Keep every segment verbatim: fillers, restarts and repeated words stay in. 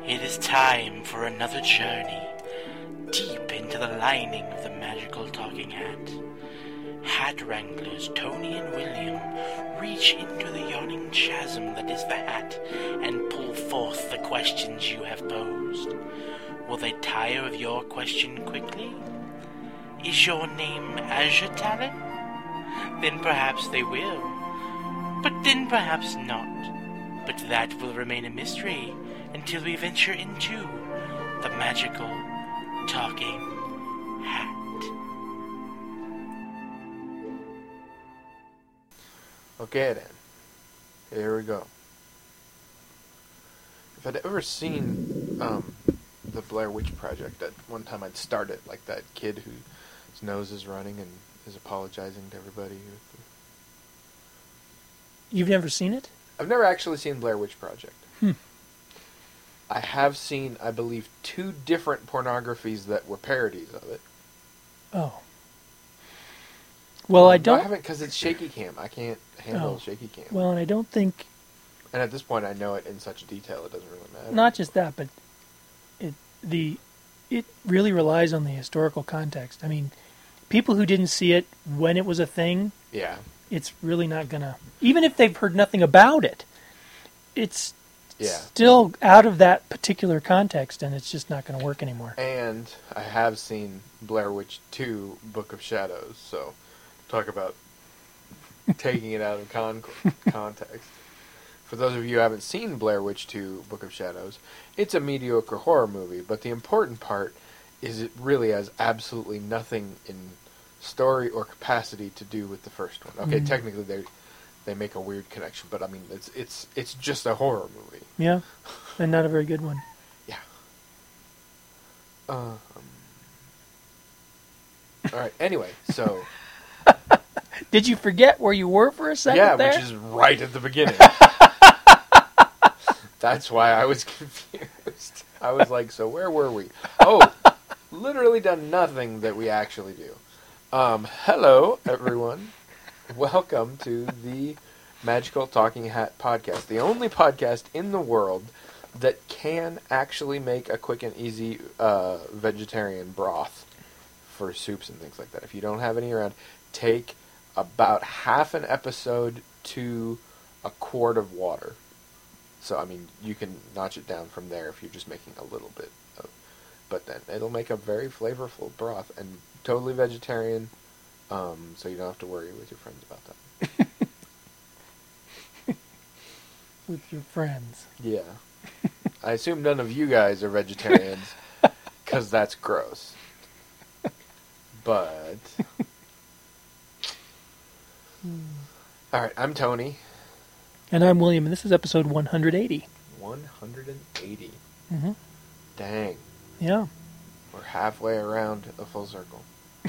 It is time for another journey deep into the lining of the magical talking hat. Hat wranglers Tony and William reach into the yawning chasm that is the hat and pull forth the questions you have posed. Will they tire of your question quickly? Is your name Azure Talon? Then perhaps they will. But then perhaps not. But that will remain a mystery until we venture into the magical talking hat. Okay then, here we go. If I'd ever seen um, the Blair Witch Project, at one time I'd start it, like that kid whose nose is running and is apologizing to everybody. You've never seen it? I've never actually seen Blair Witch Project. Hmm. I have seen, I believe, two different pornographies that were parodies of it. Oh. Well, um, I don't... I haven't, because it's shaky cam. I can't handle Oh. shaky cam. Well, and I don't think... And at this point, I know it in such detail, it doesn't really matter. Not just that, but it the it really relies on the historical context. I mean, people who didn't see it when it was a thing, Yeah. it's really not gonna... Even if they've heard nothing about it, it's Yeah. still out of that particular context, and it's just not going to work anymore. And I have seen Blair Witch two, Book of Shadows, so talk about taking it out of con- context. For those of you who haven't seen Blair Witch two, Book of Shadows, it's a mediocre horror movie, but the important part is it really has absolutely nothing in story or capacity to do with the first one. Okay, Mhm. technically they they make a weird connection, but I mean it's it's it's just a horror movie. Yeah, and not a very good one. Yeah. Um. All right. Anyway, so Did you forget where you were for a second yeah, there? which is right at the beginning. That's why I was confused. I was like, so where were we? Oh, literally done nothing that we actually do. Um, hello, everyone. Welcome to the Magical Talking Hat podcast, the only podcast in the world that can actually make a quick and easy uh, vegetarian broth for soups and things like that. If you don't have any around, take about half an episode to a quart of water. So, I mean, you can notch it down from there if you're just making a little bit of... But then it'll make a very flavorful broth and totally vegetarian, um, so you don't have to worry with your friends about that. With your friends. Yeah. I assume none of you guys are vegetarians, because that's gross. But... Alright, I'm Tony. And I'm William, and this is episode one hundred eighty. one hundred eighty. Mm-hmm. Dang. Yeah. We're halfway around a full circle.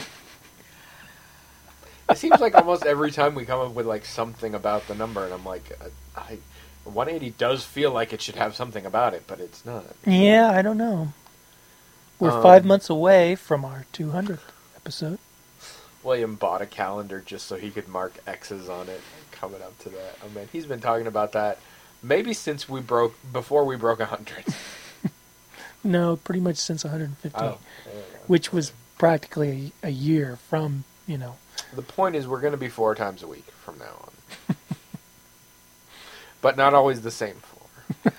It seems like almost every time we come up with like something about the number, and I'm like, I, I, one eighty does feel like it should have something about it, but it's not. Yeah, I don't know. We're Um, five months away from our two hundredth episode. William bought a calendar just so he could mark X's on it coming up to that. Oh man, he's been talking about that maybe since we broke, before we broke one hundred. No, pretty much since one hundred fifty, Oh, there we go. which was practically a, a year from, you know. The point is we're going to be four times a week from now on. But not always the same four.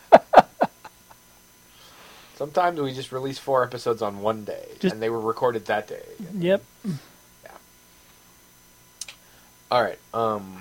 Sometimes we just release four episodes on one day, Just- and they were recorded that day. Yep. All right. Um,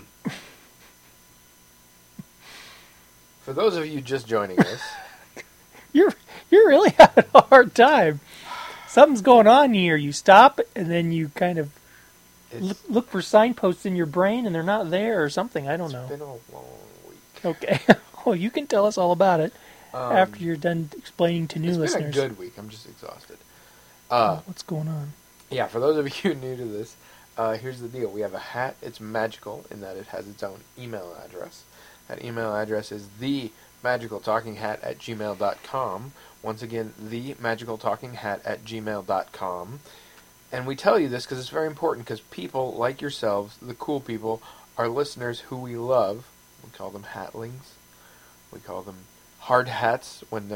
for those of you just joining us, You're you're really having a hard time. Something's going on here. You stop, and then you kind of it's, look, look for signposts in your brain, and they're not there or something. I don't it's know. been a long week. Okay. Oh, you can tell us all about it Um, after you're done explaining to new it's listeners. been a good week. I'm just exhausted. Uh, Oh, what's going on? Yeah, for those of you new to this, uh, here's the deal. We have a hat. It's magical in that it has its own email address. That email address is the magical talking hat at gmail dot com. Once again, the magical talking hat at gmail dot com. And we tell you this because it's very important, because people like yourselves, the cool people, are listeners who we love. We call them hatlings. We call them hard hats when they're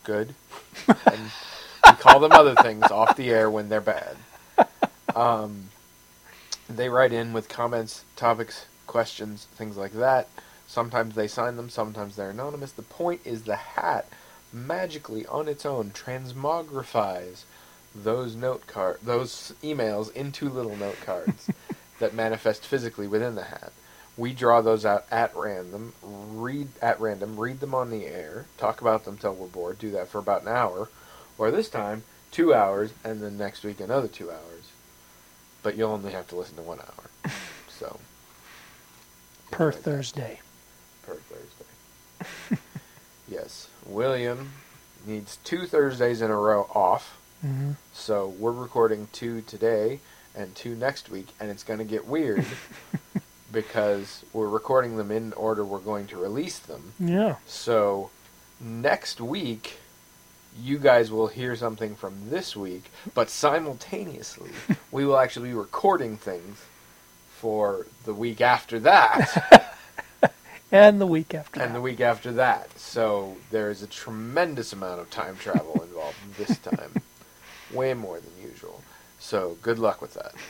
good. And we call them other things off the air when they're bad. Um, they write in with comments, topics, questions, things like that. Sometimes they sign them, sometimes they're anonymous. The point is the hat magically on its own transmogrifies those note card, those emails into little note cards that manifest physically within the hat. We draw those out at random, read at random, read them on the air, talk about them till we're bored, do that for about an hour, or this time, two hours, and then next week another two hours. But you'll only have to listen to one hour. So. Per Thursday. Per Thursday. Yes. William needs two Thursdays in a row off. Mm-hmm. So we're recording two today and two next week, and it's going to get weird because we're recording them in order we're going to release them. Yeah. So next week, you guys will hear something from this week, but simultaneously, we will actually be recording things for the week after that. And the week after And that. the week after that. So there is a tremendous amount of time travel involved this time. Way more than usual. So good luck with that.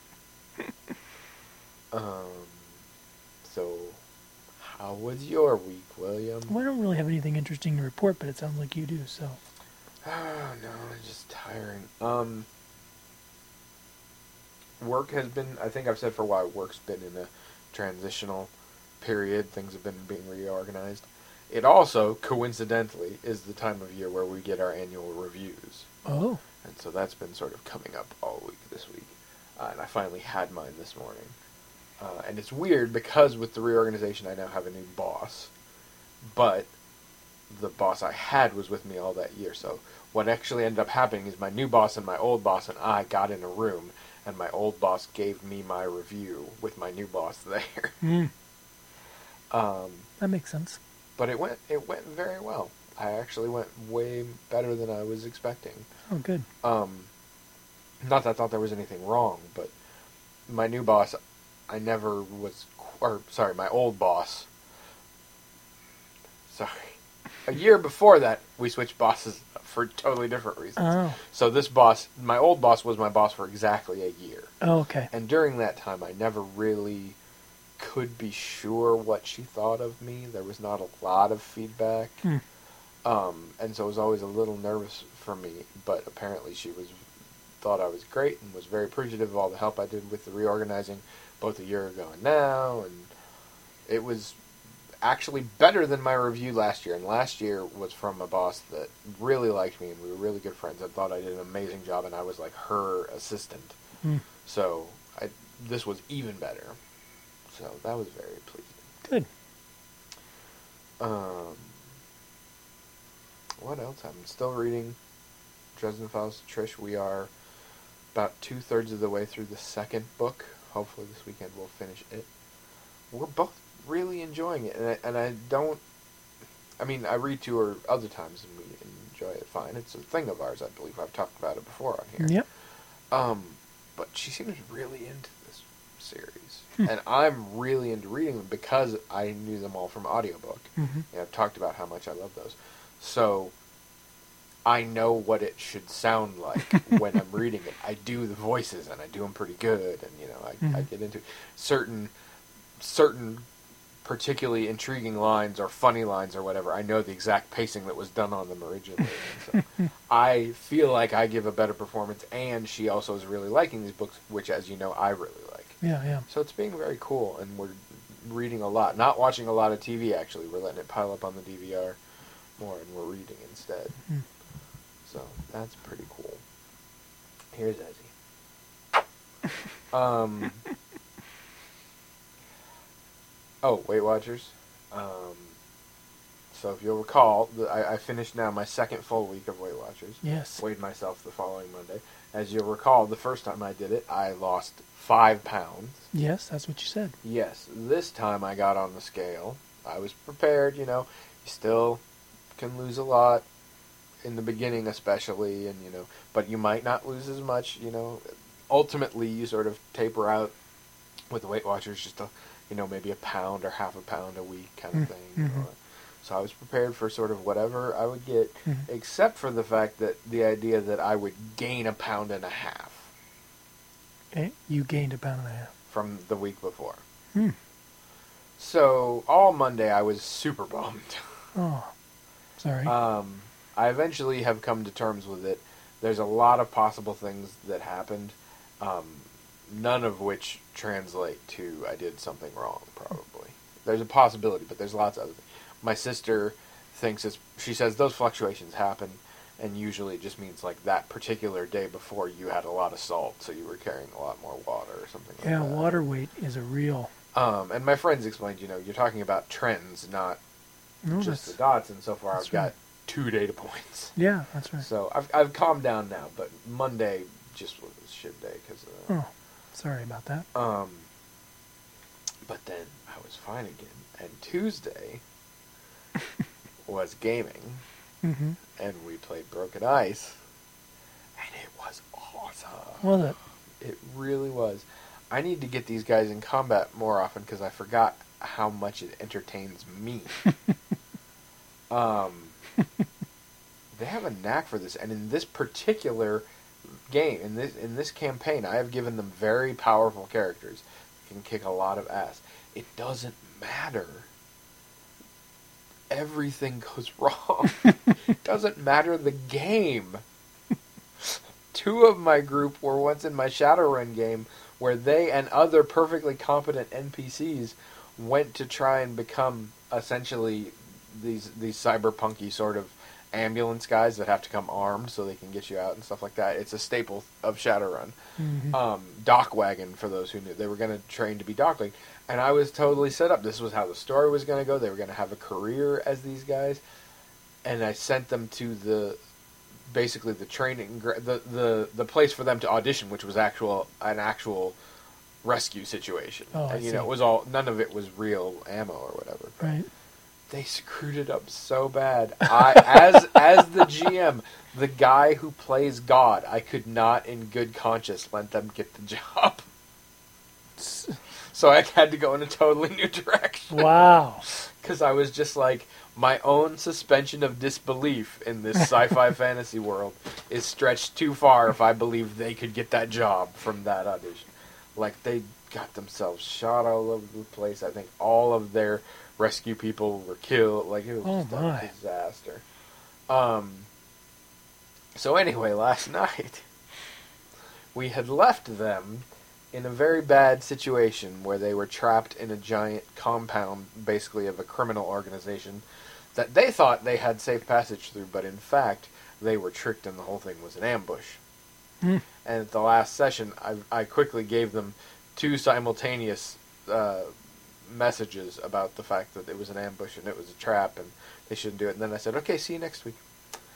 um, so how was your week, William? Well, I don't really have anything interesting to report, but it sounds like you do, so. Oh, no, it's just tiring. Um, work has been, I think I've said for a while, work's been in a transitional period. Things have been being reorganized. It also, coincidentally, is the time of year where we get our annual reviews. Oh. And so that's been sort of coming up all week this week. Uh, and I finally had mine this morning. Uh, and it's weird because with the reorganization I now have a new boss. But the boss I had was with me all that year. So what actually ended up happening is my new boss and my old boss and I got in a room. And my old boss gave me my review with my new boss there. Mm. um, That makes sense. but it went it went very well. I actually went way better than I was expecting. Oh, good. Um, not that I thought there was anything wrong, but my new boss, I never was, or sorry, my old boss, sorry, a year before that, we switched bosses for totally different reasons. Oh. So this boss, my old boss was my boss for exactly a year. Oh, okay. And during that time, I never really could be sure what she thought of me. There was not a lot of feedback. Hmm. Um, and so it was always a little nervous for me, but apparently she was thought I was great and was very appreciative of all the help I did with the reorganizing both a year ago and now, and it was actually better than my review last year, and last year was from a boss that really liked me, and we were really good friends. I thought I did an amazing job, and I was like her assistant. Hmm. So I, this was even better. So that was very pleasing. Good. Um, what else? I'm still reading Dresden Files to Trish. We are about two-thirds of the way through the second book. Hopefully this weekend we'll finish it. We're both really enjoying it, and I, and I don't... I mean, I read to her other times, and we enjoy it fine. It's a thing of ours, I believe. I've talked about it before on here. Yep. Um, but she seems really into this series. Hmm. And I'm really into reading them because I knew them all from audiobook. Mm-hmm. And I've talked about how much I love those. So I know what it should sound like when I'm reading it. I do the voices, and I do them pretty good. And, you know, I, Mm-hmm. I get into certain certain particularly intriguing lines or funny lines or whatever. I know the exact pacing that was done on them originally. And so I feel like I give a better performance, and she also is really liking these books, which, as you know, I really like. Yeah, yeah. So it's being very cool, and we're reading a lot. Not watching a lot of T V, actually. We're letting it pile up on the D V R more, and we're reading instead. Hmm. So that's pretty cool. Here's Ezzy. Um... Oh, Weight Watchers. Um, so if you'll recall, the, I, I finished now my second full week of Weight Watchers. Yes. Weighed myself the following Monday. As you'll recall, the first time I did it, I lost five pounds. Yes, that's what you said. Yes. This time I got on the scale. I was prepared, you know. You still can lose a lot in the beginning especially, and you know, but you might not lose as much, you know. Ultimately, you sort of taper out with the Weight Watchers just a... you know, maybe a pound or half a pound a week kind of thing. Mm-hmm. You know? So I was prepared for sort of whatever I would get, Mhm. except for the fact that the idea that I would gain a pound and a half Okay. You gained a pound and a half. from the week before. Hmm. So all Monday I was super bummed. Oh, sorry. Um, I eventually have come to terms with it. There's a lot of possible things that happened, um, none of which translate to I did something wrong, probably. There's a possibility, but there's lots of other things. My sister thinks it's, she says those fluctuations happen, and usually it just means like that particular day before you had a lot of salt, so you were carrying a lot more water or something like yeah, that. water weight is a real... Um, and my friends explained, you know, you're talking about trends, not No, just the that's, dots, and so far I've that's got right. two data points. yeah, that's right. So I've I've calmed down now, but Monday just was a shit day because of that. Oh, sorry about that. Um, but then I was fine again, and Tuesday was gaming, Mm-hmm. and we played Broken Ice, and it was awesome. Was it? It really was. I need to get these guys in combat more often because I forgot how much it entertains me. um, they have a knack for this, and in this particular game, in this in this campaign, I have given them very powerful characters that can kick a lot of ass. It doesn't matter. Everything goes wrong. It doesn't matter the game. Two of my group were once in my Shadowrun game where they and other perfectly competent N P Cs went to try and become essentially these these cyberpunky sort of ambulance guys that have to come armed so they can get you out and stuff like that. It's a staple of Shadowrun. Mm-hmm. Um, dock wagon, for those who knew. They were going to train to be dockling. And I was totally set up. This was how the story was going to go. They were going to have a career as these guys. And I sent them to the, basically the training, gra- the, the, the place for them to audition, which was actual an actual rescue situation. Oh, I and, you see. know, it was all, none of it was real ammo or whatever. Right. They screwed it up so bad. I, as as the G M, the guy who plays God, I could not, in good conscience, let them get the job. So I had to go in a totally new direction. Wow. Because I was just like, my own suspension of disbelief in this sci-fi fantasy world is stretched too far if I believe they could get that job from that audition. Like, they got themselves shot all over the place. I think all of their rescue people were killed. Like, it was Oh, just my. a disaster. Um. So anyway, last night, we had left them in a very bad situation where they were trapped in a giant compound, basically, of a criminal organization that they thought they had safe passage through, but in fact, they were tricked and the whole thing was an ambush. Hmm. And at the last session, I, I quickly gave them two simultaneous uh, messages about the fact that it was an ambush and it was a trap and they shouldn't do it. And then I said, okay, see you next week.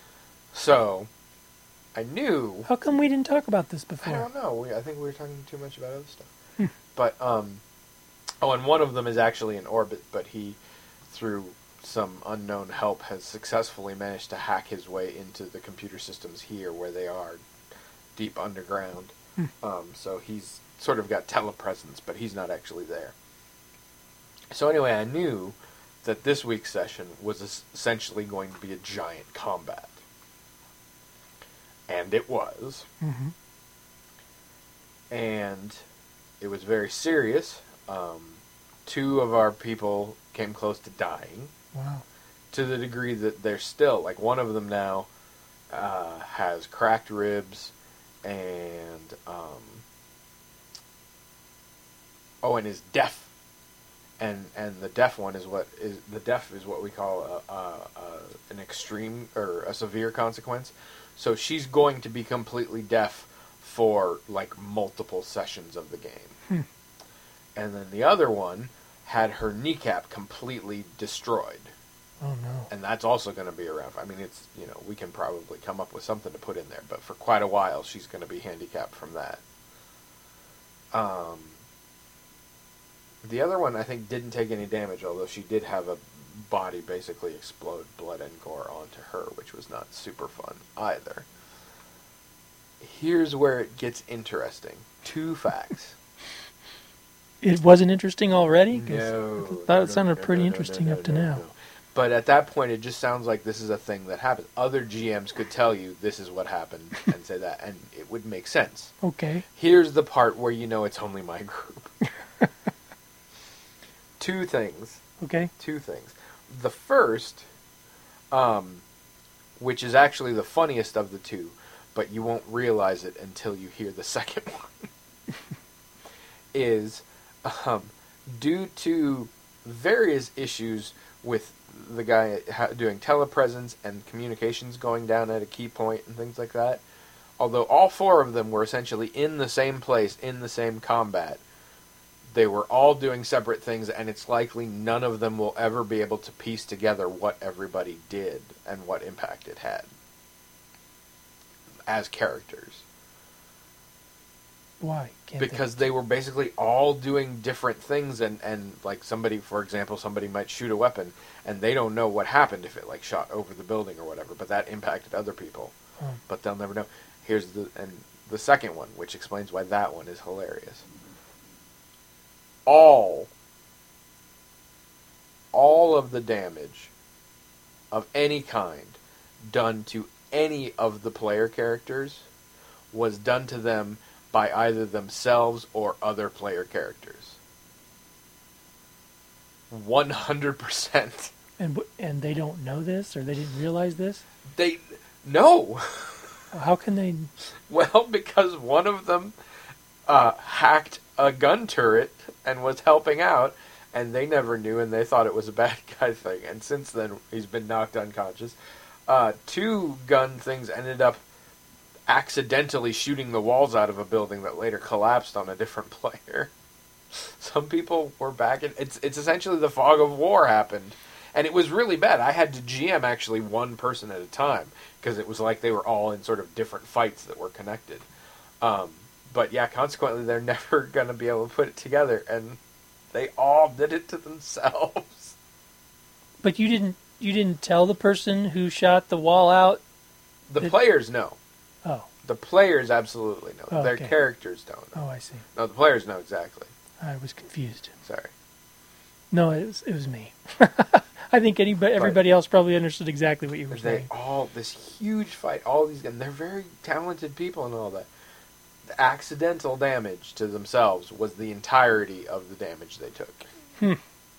So, I knew... How come we didn't talk about this I before? don't know. We, I think we were talking too much about other stuff. Hmm. But, um... Oh, and one of them is actually in orbit, but he, through some unknown help, has successfully managed to hack his way into the computer systems here where they are deep underground. Hmm. Um, so he's sort of got telepresence, but he's not actually there. So anyway, I knew that this week's session was es- essentially going to be a giant combat. And it was. Mm-hmm. And it was very serious. Um, two of our people came close to dying. Wow. To the degree that they're still, like one of them now uh, has cracked ribs and, um, oh, and is deaf. And and the deaf one is what is the deaf is what we call a, a, a, an extreme or a severe consequence. So she's going to be completely deaf for like multiple sessions of the game. Hmm. And then the other one had her kneecap completely destroyed. Oh, no. And that's also going to be around. I mean, it's, you know, we can probably come up with something to put in there, but for quite a while she's going to be handicapped from that. Um, the other one, I think, didn't take any damage, although she did have a body basically explode blood and gore onto her, which was not super fun either. Here's where it gets interesting. Two facts. It wasn't interesting already? 'Cause No. I thought no, it sounded no, pretty no, no, interesting no, up to no, now. no. But at that point, it just sounds like this is a thing that happens. Other G Ms could tell you this is what happened and say that, and it would make sense. Okay. Here's the part where you know it's only my group. Two things. Okay. Two things. The first, um, which is actually the funniest of the two, but you won't realize it until you hear the second one, is um, due to various issues with the guy doing telepresence and communications going down at a key point and things like that. Although all four of them were essentially in the same place, in the same combat, they were all doing separate things, and it's likely none of them will ever be able to piece together what everybody did and what impact it had as characters. Why? Can't Because they? they were basically all doing different things, and, and like somebody, for example, somebody might shoot a weapon, and they don't know what happened if it like shot over the building or whatever, but that impacted other people. Oh. But they'll never know. Here's the and the second one, which explains why that one is hilarious. All, all of the damage of any kind done to any of the player characters was done to them by either themselves or other player characters. one hundred percent. And w- and they don't know this, or they didn't realize this? They... No! How can they... Well, because one of them uh, hacked a gun turret and was helping out, and they never knew, and they thought it was a bad guy thing. And since then, he's been knocked unconscious. Uh, two gun things ended up accidentally shooting the walls out of a building that later collapsed on a different player. Some people were back in... It's, it's essentially the fog of war happened. And it was really bad. I had to G M actually one person at a time, because it was like they were all in sort of different fights that were connected. Um, but yeah, consequently, they're never going to be able to put it together, and they all did it to themselves. But you didn't you didn't tell the person who shot the wall out? The that... players know. Oh. The players absolutely know. Oh, Their okay. characters don't know. Oh, I see. No, the players know exactly. I was confused. Sorry. No, it was, it was me. I think anybody, everybody else probably understood exactly what you were They saying. all, this huge fight, all these, and they're very talented people and all that. The accidental damage to themselves was the entirety of the damage they took. Hmm.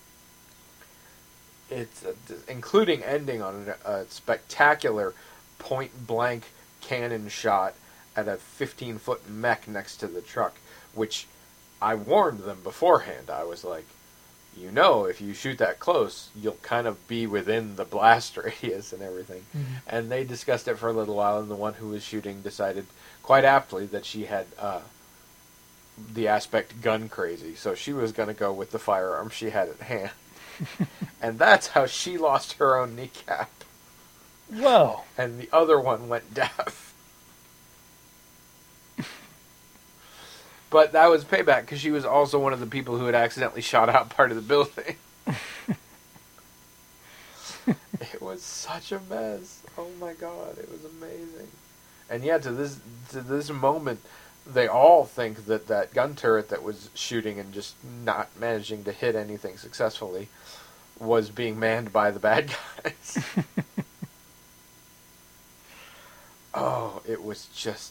It's uh, including ending on a, a spectacular point-blank cannon shot at a fifteen-foot mech next to the truck, which I warned them beforehand. I was like, you know, if you shoot that close, you'll kind of be within the blast radius and everything. Mm-hmm. And they discussed it for a little while, and the one who was shooting decided quite aptly that she had uh, the aspect gun crazy, so she was going to go with the firearm she had at hand. And that's how she lost her own kneecap. Whoa. And the other one went deaf. But that was payback, because she was also one of the people who had accidentally shot out part of the building. It was such a mess. Oh my god, it was amazing. And yeah, to this to this moment, they all think that that gun turret that was shooting and just not managing to hit anything successfully was being manned by the bad guys. Oh, it was just...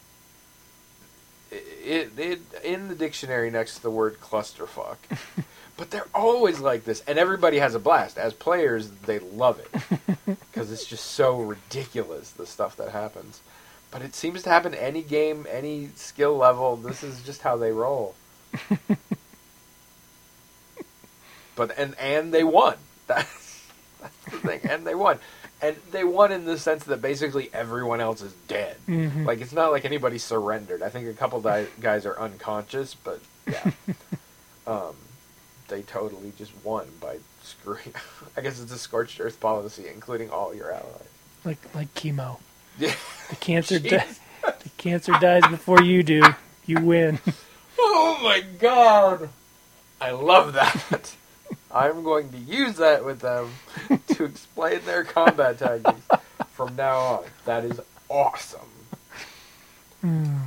It, it, it in the dictionary next to the word clusterfuck. But they're always like this, and everybody has a blast. As players, they love it, because it's just so ridiculous, the stuff that happens. But it seems to happen any game, any skill level. This is just how they roll. But and and they won. That's, that's the thing. And they won. And they won in the sense that basically everyone else is dead. Mm-hmm. Like, it's not like anybody surrendered. I think a couple di- guys are unconscious, but yeah. um, they totally just won by screwing. I guess it's a scorched earth policy, including all your allies. Like like chemo. Yeah. The cancer Jeez. di- the cancer dies before you do. You win. Oh my god! I love that. I'm going to use that with them to explain their combat tactics from now on. That is awesome. Mm.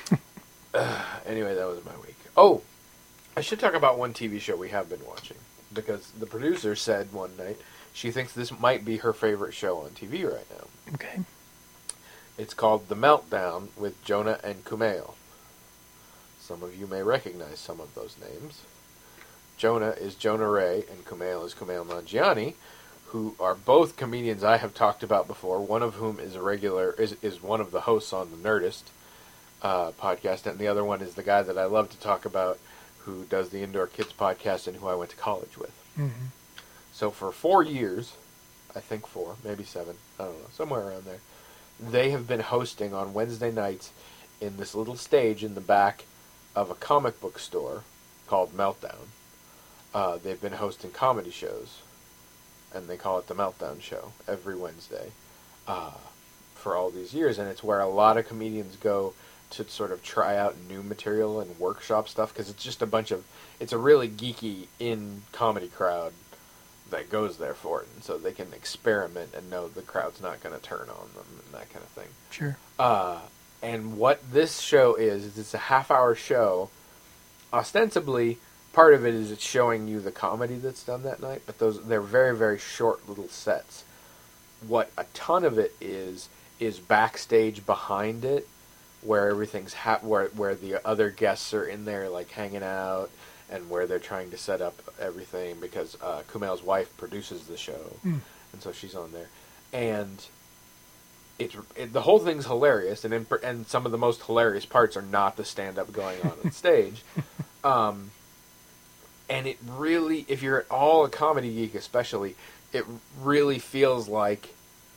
Uh, anyway, that was my week. Oh, I should talk about one T V show we have been watching. because the producer said one night she thinks this might be her favorite show on T V right now. Okay. It's called The Meltdown with Jonah and Kumail. Some of you may recognize some of those names. Jonah is Jonah Ray, and Kumail is Kumail Nanjiani, who are both comedians I have talked about before. One of whom is a regular is is one of the hosts on the Nerdist uh, podcast, and the other one is the guy that I love to talk about, who does the Indoor Kids podcast and who I went to college with. Mm-hmm. So for four years, I think four, maybe seven, I don't know, somewhere around there, they have been hosting on Wednesday nights in this little stage in the back of a comic book store called Meltdown. Uh, they've been hosting comedy shows, and they call it the Meltdown Show every Wednesday uh, for all these years, and it's where a lot of comedians go to sort of try out new material and workshop stuff, because it's just a bunch of, it's a really geeky in comedy crowd that goes there for it, and so they can experiment and know the crowd's not going to turn on them and that kind of thing. Sure. Uh, and what this show is, is it's a half-hour show. Ostensibly, part of it is it's showing you the comedy that's done that night, but those they're very, very short little sets. What a ton of it is, is backstage behind it, where everything's ha- where where the other guests are in there, like, hanging out, and where they're trying to set up everything, because uh, Kumail's wife produces the show, mm. and so she's on there. And it's it, the whole thing's hilarious, and in, and some of the most hilarious parts are not the stand-up going on on stage. Um, and it really, if you're at all a comedy geek especially, it really feels like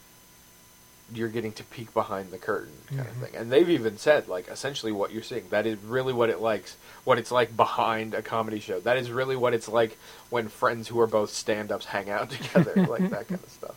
you're getting to peek behind the curtain kind mm-hmm. of thing. And they've even said, like, essentially what you're seeing, that is really what it likes, what it's like behind a comedy show. That is really what it's like when friends who are both stand-ups hang out together, like that kind of stuff.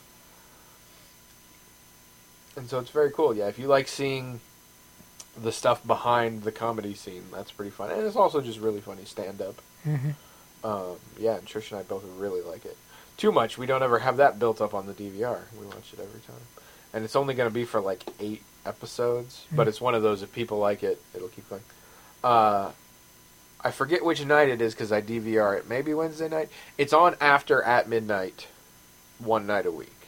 And so it's very cool. Yeah, if you like seeing the stuff behind the comedy scene, that's pretty fun. And it's also just really funny stand-up. Mm-hmm. Um, yeah, and Trish and I both really like it. Too much, we don't ever have that built up on the D V R. We watch it every time. And it's only going to be for like eight episodes, mm-hmm. but it's one of those, if people like it, it'll keep going. Uh, I forget which night it is because I D V R it. Maybe Wednesday night? It's on after At Midnight, one night a week.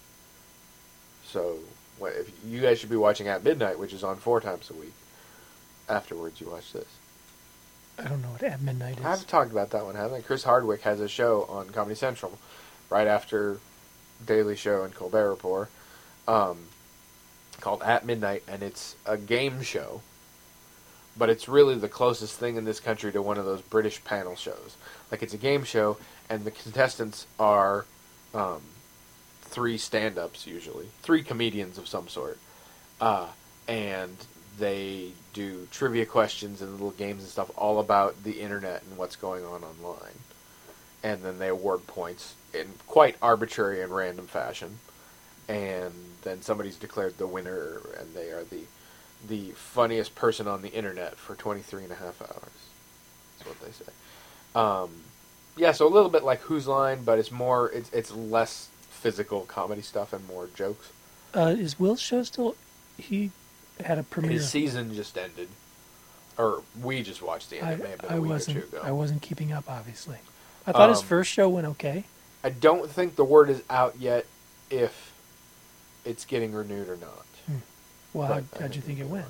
So if you guys should be watching At Midnight, which is on four times a week. Afterwards, you watch this. I don't know what At Midnight is. I've talked about that one, haven't I? Chris Hardwick has a show on Comedy Central right after Daily Show and Colbert Report. Um, called At Midnight, and it's a game show, but it's really the closest thing in this country to one of those British panel shows. Like, it's a game show, and the contestants are um, three stand-ups, usually. Three comedians of some sort. Uh, and they do trivia questions and little games and stuff all about the internet and what's going on online. And then they award points in quite arbitrary and random fashion. And then somebody's declared the winner, and they are the the funniest person on the internet for twenty-three and a half hours. That's what they say. Um, yeah, so a little bit like Whose Line, but it's more, it's it's less physical comedy stuff and more jokes. Uh, is Will's show still, he had a premiere? His season just ended. Or we just watched the end. I, It may have been I a week wasn't, or two ago. I wasn't keeping up, obviously. I thought Um, his first show went okay. I don't think the word is out yet if it's getting renewed or not. Hmm. Well, But how, I how'd you think it went?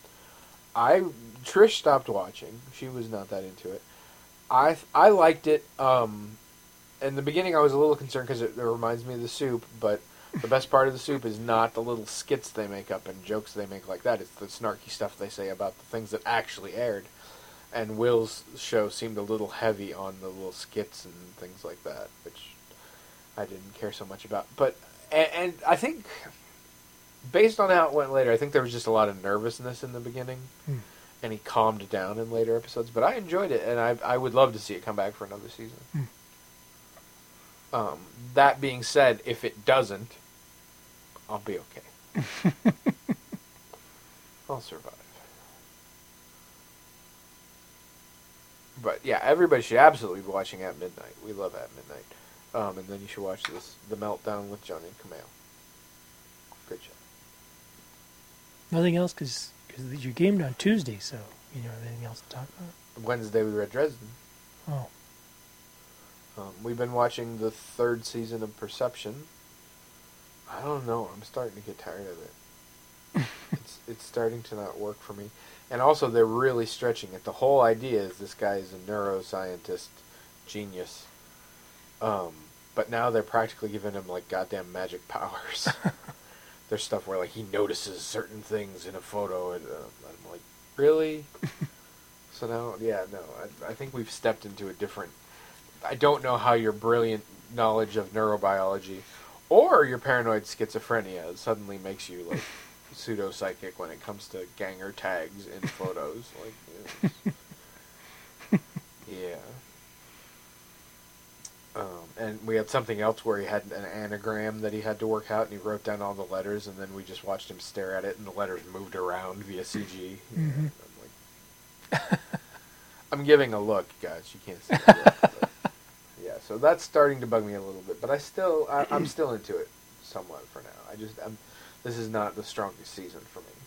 I Trish stopped watching. She was not that into it. I I liked it. Um, in the beginning, I was a little concerned because it, it reminds me of The Soup. But the best part of The Soup is not the little skits they make up and jokes they make like that. It's the snarky stuff they say about the things that actually aired. And Will's show seemed a little heavy on the little skits and things like that, which I didn't care so much about. But and, and I think, based on how it went later, I think there was just a lot of nervousness in the beginning, Hmm. and he calmed down in later episodes. But I enjoyed it, and I I would love to see it come back for another season. Hmm. Um, that being said, if it doesn't, I'll be okay. I'll survive. But yeah, everybody should absolutely be watching At Midnight. We love At Midnight. Um, and then you should watch this, The Meltdown with Johnny and Kumail. Good show. Nothing else, because you gamed on Tuesday, so you know anything else to talk about? Wednesday we read Dresden. Oh. Um, we've been watching the third season of Perception. I don't know. I'm starting to get tired of it. it's it's starting to not work for me. And also, they're really stretching it. The whole idea is this guy is a neuroscientist genius. Um, but now they're practically giving him, like, goddamn magic powers. There's stuff where, like, he notices certain things in a photo, and uh, I'm like, really? So now, yeah, no, I, I think we've stepped into a different... I don't know how your brilliant knowledge of neurobiology or your paranoid schizophrenia suddenly makes you, like, pseudo-psychic when it comes to ganger tags in photos. Like, yeah. yeah. Um, and we had something else where he had an anagram that he had to work out, and he wrote down all the letters, and then we just watched him stare at it, and the letters moved around via C G. Mm-hmm. I'm like, I'm giving a look, guys. You can't see the look. But yeah, so that's starting to bug me a little bit, but I still, I, I'm still into it somewhat for now. I just, I'm, this is not the strongest season for me.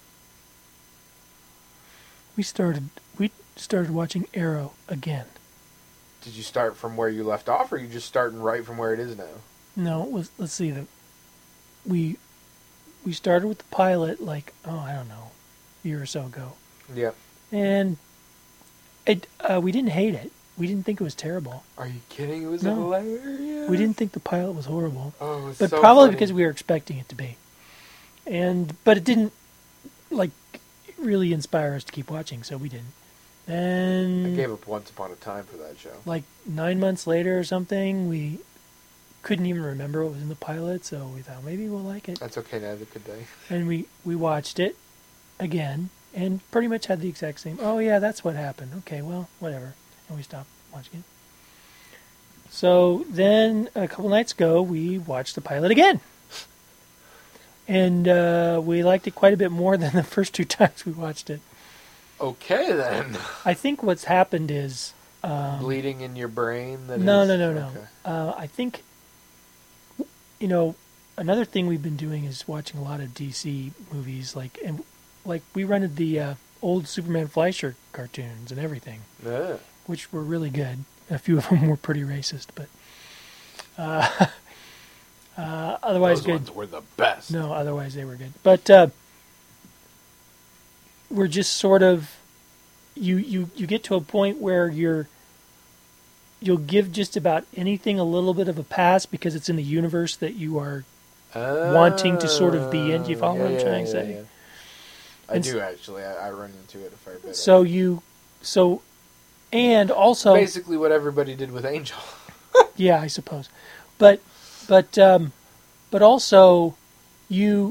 We started, we started watching Arrow again. Did you start from where you left off, or are you just starting right from where it is now? No, let's, let's see. The, we we started with the pilot, like, oh, I don't know, a year or so ago. Yeah. And it, uh, we didn't hate it. We didn't think it was terrible. Are you kidding? It was No. hilarious. We didn't think the pilot was horrible. Oh, it was But so probably funny. because we were expecting it to be. And but it didn't, like, really inspire us to keep watching, so we didn't. And I gave up Once Upon a Time for that show. like nine months later or something, we couldn't even remember what was in the pilot, so we thought maybe we'll like it. That's okay, neither could they. And we, we watched it again and pretty much had the exact same, oh yeah, that's what happened. Okay, well, whatever. And we stopped watching it. So then a couple nights ago, we watched the pilot again. And uh, we liked it quite a bit more than the first two times we watched it. Okay, then. I think what's happened is... Um, Bleeding in your brain? That no, is? no, no, no, Okay. uh, I think, you know, another thing we've been doing is watching a lot of D C movies. Like, and like we rented the uh, old Superman Fleischer cartoons and everything, Yeah. which were really good. A few of them were pretty racist, but uh, uh, otherwise Those good. ones were the best. No, otherwise they were good. But uh, we're just sort of you, you you get to a point where you're you'll give just about anything a little bit of a pass because it's in the universe that you are wanting to sort of be in. Do you follow yeah, what I'm yeah, trying to yeah, say? yeah. I And do actually. I, I run into it a fair bit. So you so and also basically what everybody did with Angel. yeah, I suppose. But but um, but also you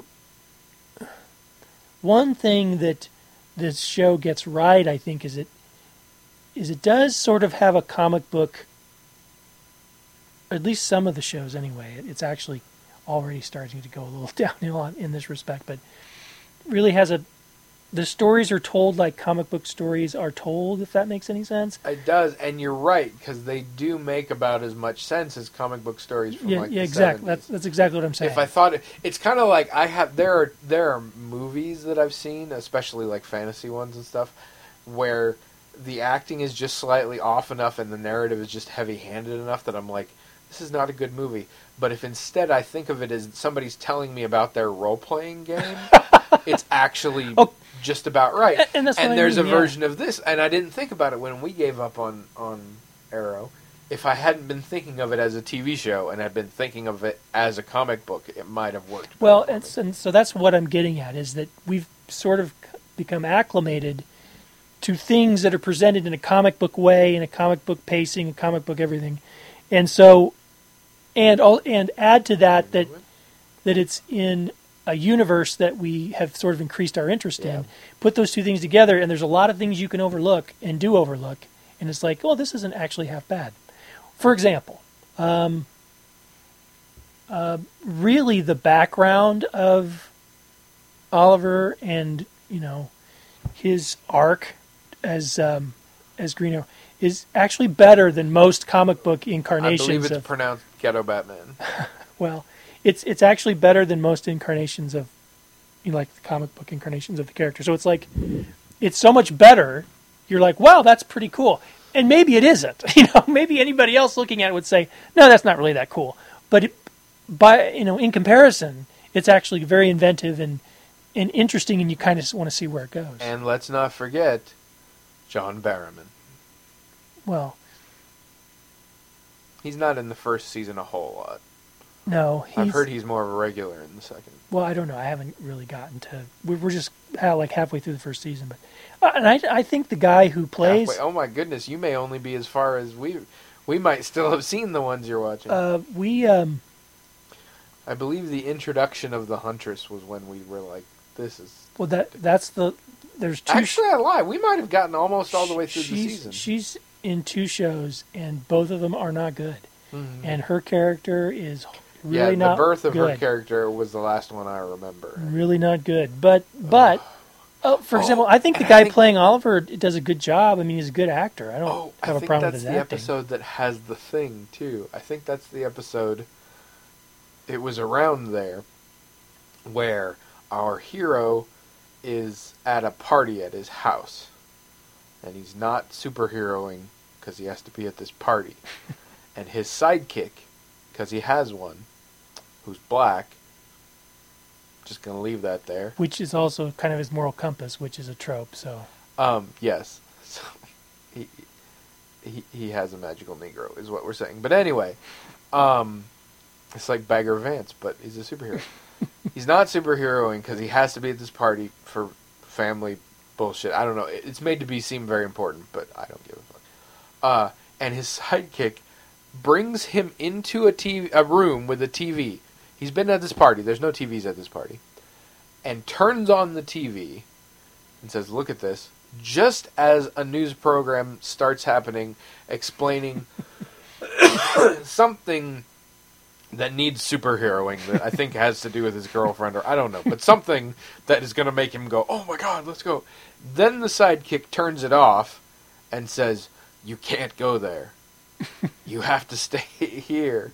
one thing that this show gets right, I think, is it is it does sort of have a comic book, at least some of the shows anyway. It, it's actually already starting to go a little downhill on, in this respect, but really has a the stories are told like comic book stories are told, if that makes any sense. It does, and you're right, because they do make about as much sense as comic book stories from Yeah, like yeah, the exactly. seventies. That's that's exactly what I'm saying. If I thought it, it's kind of like I have there are there are movies that I've seen, especially like fantasy ones and stuff, where the acting is just slightly off enough and the narrative is just heavy-handed enough that I'm like, this is not a good movie. But if instead I think of it as somebody's telling me about their role-playing game, it's actually Oh. just about right. And- and that's what I there's mean, a yeah. version of this, and I didn't think about it when we gave up on on Arrow. If I hadn't been thinking of it as a T V show and had been thinking of it as a comic book, it might have worked. better Well, for me. it's, and so that's what I'm getting at, is that we've sort of become acclimated to things that are presented in a comic book way, in a comic book pacing, a comic book everything. And so, and all, and add to that that that it's in a universe that we have sort of increased our interest Yeah. in. Put those two things together, and there's a lot of things you can overlook and do overlook, and it's like, oh, this isn't actually half bad. For example, um, uh, really the background of Oliver and, you know, his arc as um, as Green Arrow is actually better than most comic book I incarnations believe it's of, pronounced Ghetto Batman. well, it's it's actually better than most incarnations of, you know, like the comic book incarnations of the character. So it's like, it's so much better. You're like, wow, that's pretty cool. and maybe it isn't. You know, maybe anybody else looking at it would say, no, that's not really that cool. But it, by you know, in comparison, it's actually very inventive and and interesting, and you kind of want to see where it goes. And let's not forget John Barrowman. Well, he's not in the first season a whole lot. No, he's, I've heard he's more of a regular in the second. Well, I don't know. I haven't really gotten to. We're, we're just uh, like halfway through the first season, but uh, and I, I think the guy who plays. Halfway, oh my goodness, you may only be as far as we. We might still have seen the ones you're watching. Uh, we. Um, I believe the introduction of the Huntress was when we were like, "This is." Well, that that's the. There's two. Actually, I lie. We might have gotten almost all the way through she's, the season. She's in two shows, and both of them are not good. Mm-hmm. And her character is really yeah, the not birth of good. her character was the last one I remember. Really not good. But but oh, for example, Oh, I think the and guy I think- playing Oliver does a good job. I mean, he's a good actor. I don't Oh, have I a think problem that's with his the acting. episode that has the thing too. I think that's the episode. It was around there where our hero is at a party at his house, and he's not superheroing because he has to be at this party, and his sidekick, because he has one, who's black. Just gonna leave that there. Which is also kind of his moral compass, which is a trope. So Um, yes. So he, he he has a magical Negro, is what we're saying. But anyway, um, it's like Bagger Vance, but he's a superhero. He's not superheroing because he has to be at this party for family bullshit. I don't know. It- It's made to be seem very important, but I don't give a fuck. Uh, and his sidekick brings him into a T V, a room with a T V. He's been at this party. There's no T Vs at this party. And turns on the T V and says, look at this. Just as a news program starts happening, explaining something that needs superheroing that I think has to do with his girlfriend, or I don't know, but something that is going to make him go, oh my god, let's go. Then the sidekick turns it off and says, you can't go there. You have to stay here.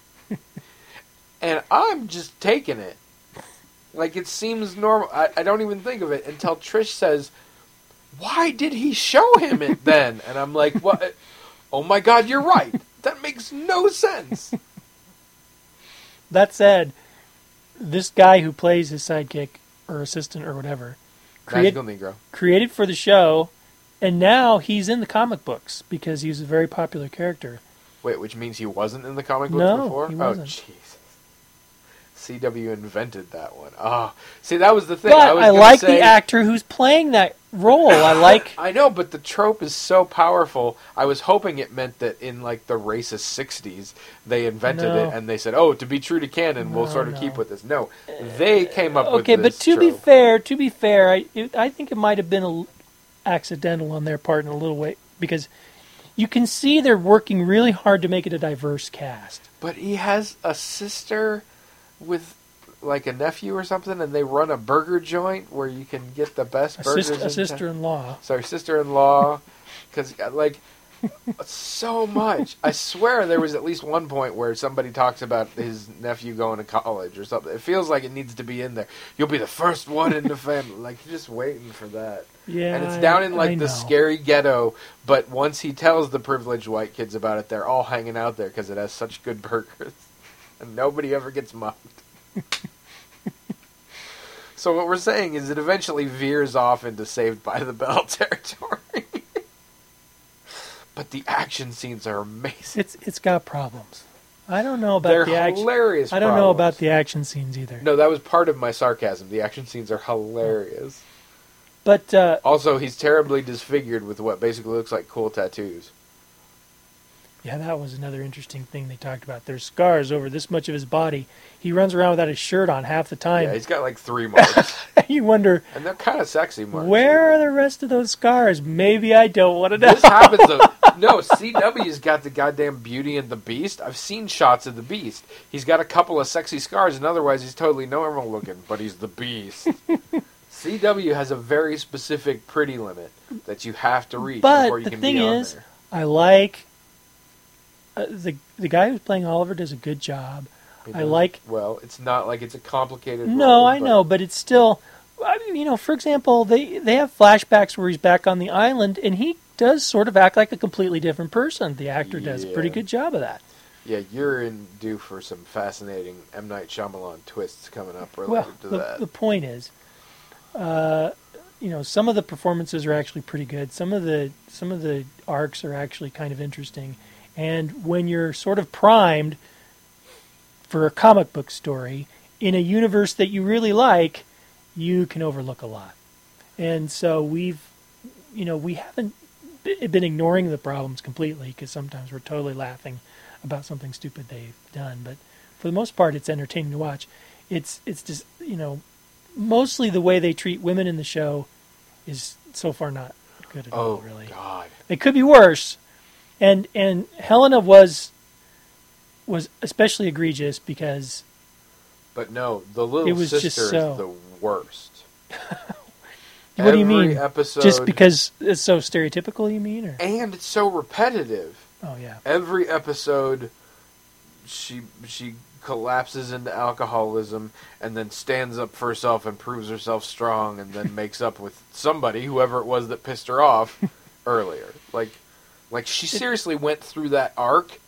And I'm just taking it. Like, it seems normal. I, I don't even think of it until Trish says, why did he show him it then? And I'm like, what? Oh my god, you're right. That makes no sense. that said, this guy who plays his sidekick or assistant or whatever create, Magical Negro. created for the show, and now he's in the comic books because he's a very popular character. Wait, which means he wasn't in the comic books No, before? he wasn't. Oh, Jesus. C W invented that one. Oh, see, that was the thing. But I, was I gonna like say, the actor who's playing that role. I like. I know, but the trope is so powerful. I was hoping it meant that in like the racist sixties they invented No. it and they said, "Oh, to be true to canon, we'll No, sort of no. keep with this." No, they came up with Okay, this but to be trope. fair, to be fair, I it, I think it might have been a l- accidental on their part in a little way because you can see they're working really hard to make it a diverse cast. But he has a sister with like a nephew or something, and they run a burger joint where you can get the best A, burgers. sister, a in sister-in-law. town. Sorry, sister-in-law. Because like so much. I swear there was at least one point where somebody talks about his nephew going to college or something. It feels like it needs to be in there. You'll be the first one in the family. Like, you're just waiting for that. Yeah, And it's down in I like the know. scary ghetto, but once he tells the privileged white kids about it, they're all hanging out there because it has such good burgers. And nobody ever gets mocked. So what we're saying is it eventually veers off into Saved by the Bell territory. But the action scenes are amazing. It's it's got problems. I don't know about They're the action. hilarious I don't know problems. about the action scenes either. No, that was part of my sarcasm. The action scenes are hilarious. But uh, Also, he's terribly disfigured with what basically looks like cool tattoos. yeah, that was another interesting thing they talked about. There's scars over this much of his body. He runs around without his shirt on half the Yeah, time. he's got like three marks. You wonder, And they're kind of sexy marks. where are the rest of those scars? Maybe I don't want to know. This happens though. No, C W's got the goddamn Beauty and the Beast. I've seen shots of the Beast. He's got a couple of sexy scars, and otherwise he's totally normal looking, but he's the Beast. C W has a very specific pretty limit that you have to reach But before you the can thing be on is, there. I like uh, the the guy who's playing Oliver does a good job. He I does- like. Well, it's not like it's a complicated. No, role, I but- know, but it's still. I mean, you know, for example, they they have flashbacks where he's back on the island, and he does sort of act like a completely different person. The actor does a pretty Yeah. good job of that. Yeah, you're in due for some fascinating M. Night Shyamalan twists coming up related Well, to the, that. the point is, uh, you know, some of the performances are actually pretty good. Some of the some of the arcs are actually kind of interesting. And when you're sort of primed for a comic book story in a universe that you really like, you can overlook a lot. And so we've, you know, we haven't b- been ignoring the problems completely, because sometimes we're totally laughing about something stupid they've done. But for the most part, it's entertaining to watch. It's it's just, you know, mostly the way they treat women in the show is so far not good at oh, all, really. God. It could be worse. And and Helena was was especially egregious because But no, the little It was sister just so- is the worst. what do you Every mean? Episode, Just because it's so stereotypical, you mean? Or and it's so repetitive. oh yeah, Every episode, she she collapses into alcoholism and then stands up for herself and proves herself strong and then makes up with somebody, whoever it was that pissed her off earlier. Like, like she seriously went through that arc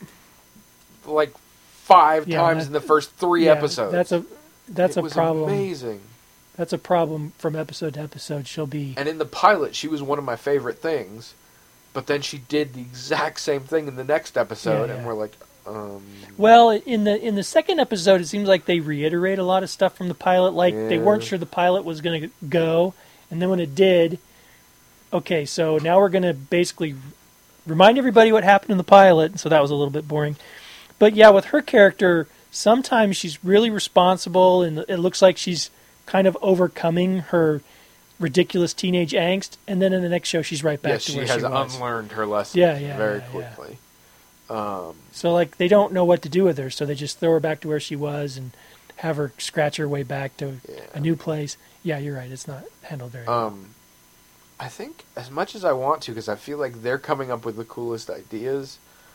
like five Yeah, times that- in the first three Yeah, episodes. That's a that's it a was problem. Amazing. That's a problem from episode to episode. She'll be And in the pilot, she was one of my favorite things, but then she did the exact same thing in the next episode, Yeah, and yeah. we're like, um, well in the in the second episode. It seems like they reiterate a lot of stuff from the pilot. Like they Yeah. weren't sure the pilot was going to go, and then when it did, okay, so now we're going to basically remind everybody what happened in the pilot. So that was a little bit boring. But yeah, with her character, sometimes she's really responsible, and it looks like she's kind of overcoming her ridiculous teenage angst. And then in the next show, she's right back yes, to she where has she was. unlearned her lesson Yeah, yeah, very yeah, yeah. quickly. Um, So like they don't know what to do with her, so they just throw her back to where she was and have her scratch her way back to Yeah. a new place. Yeah, you're right. It's not handled very well. um, I think as much as I want to, because I feel like they're coming up with the coolest ideas,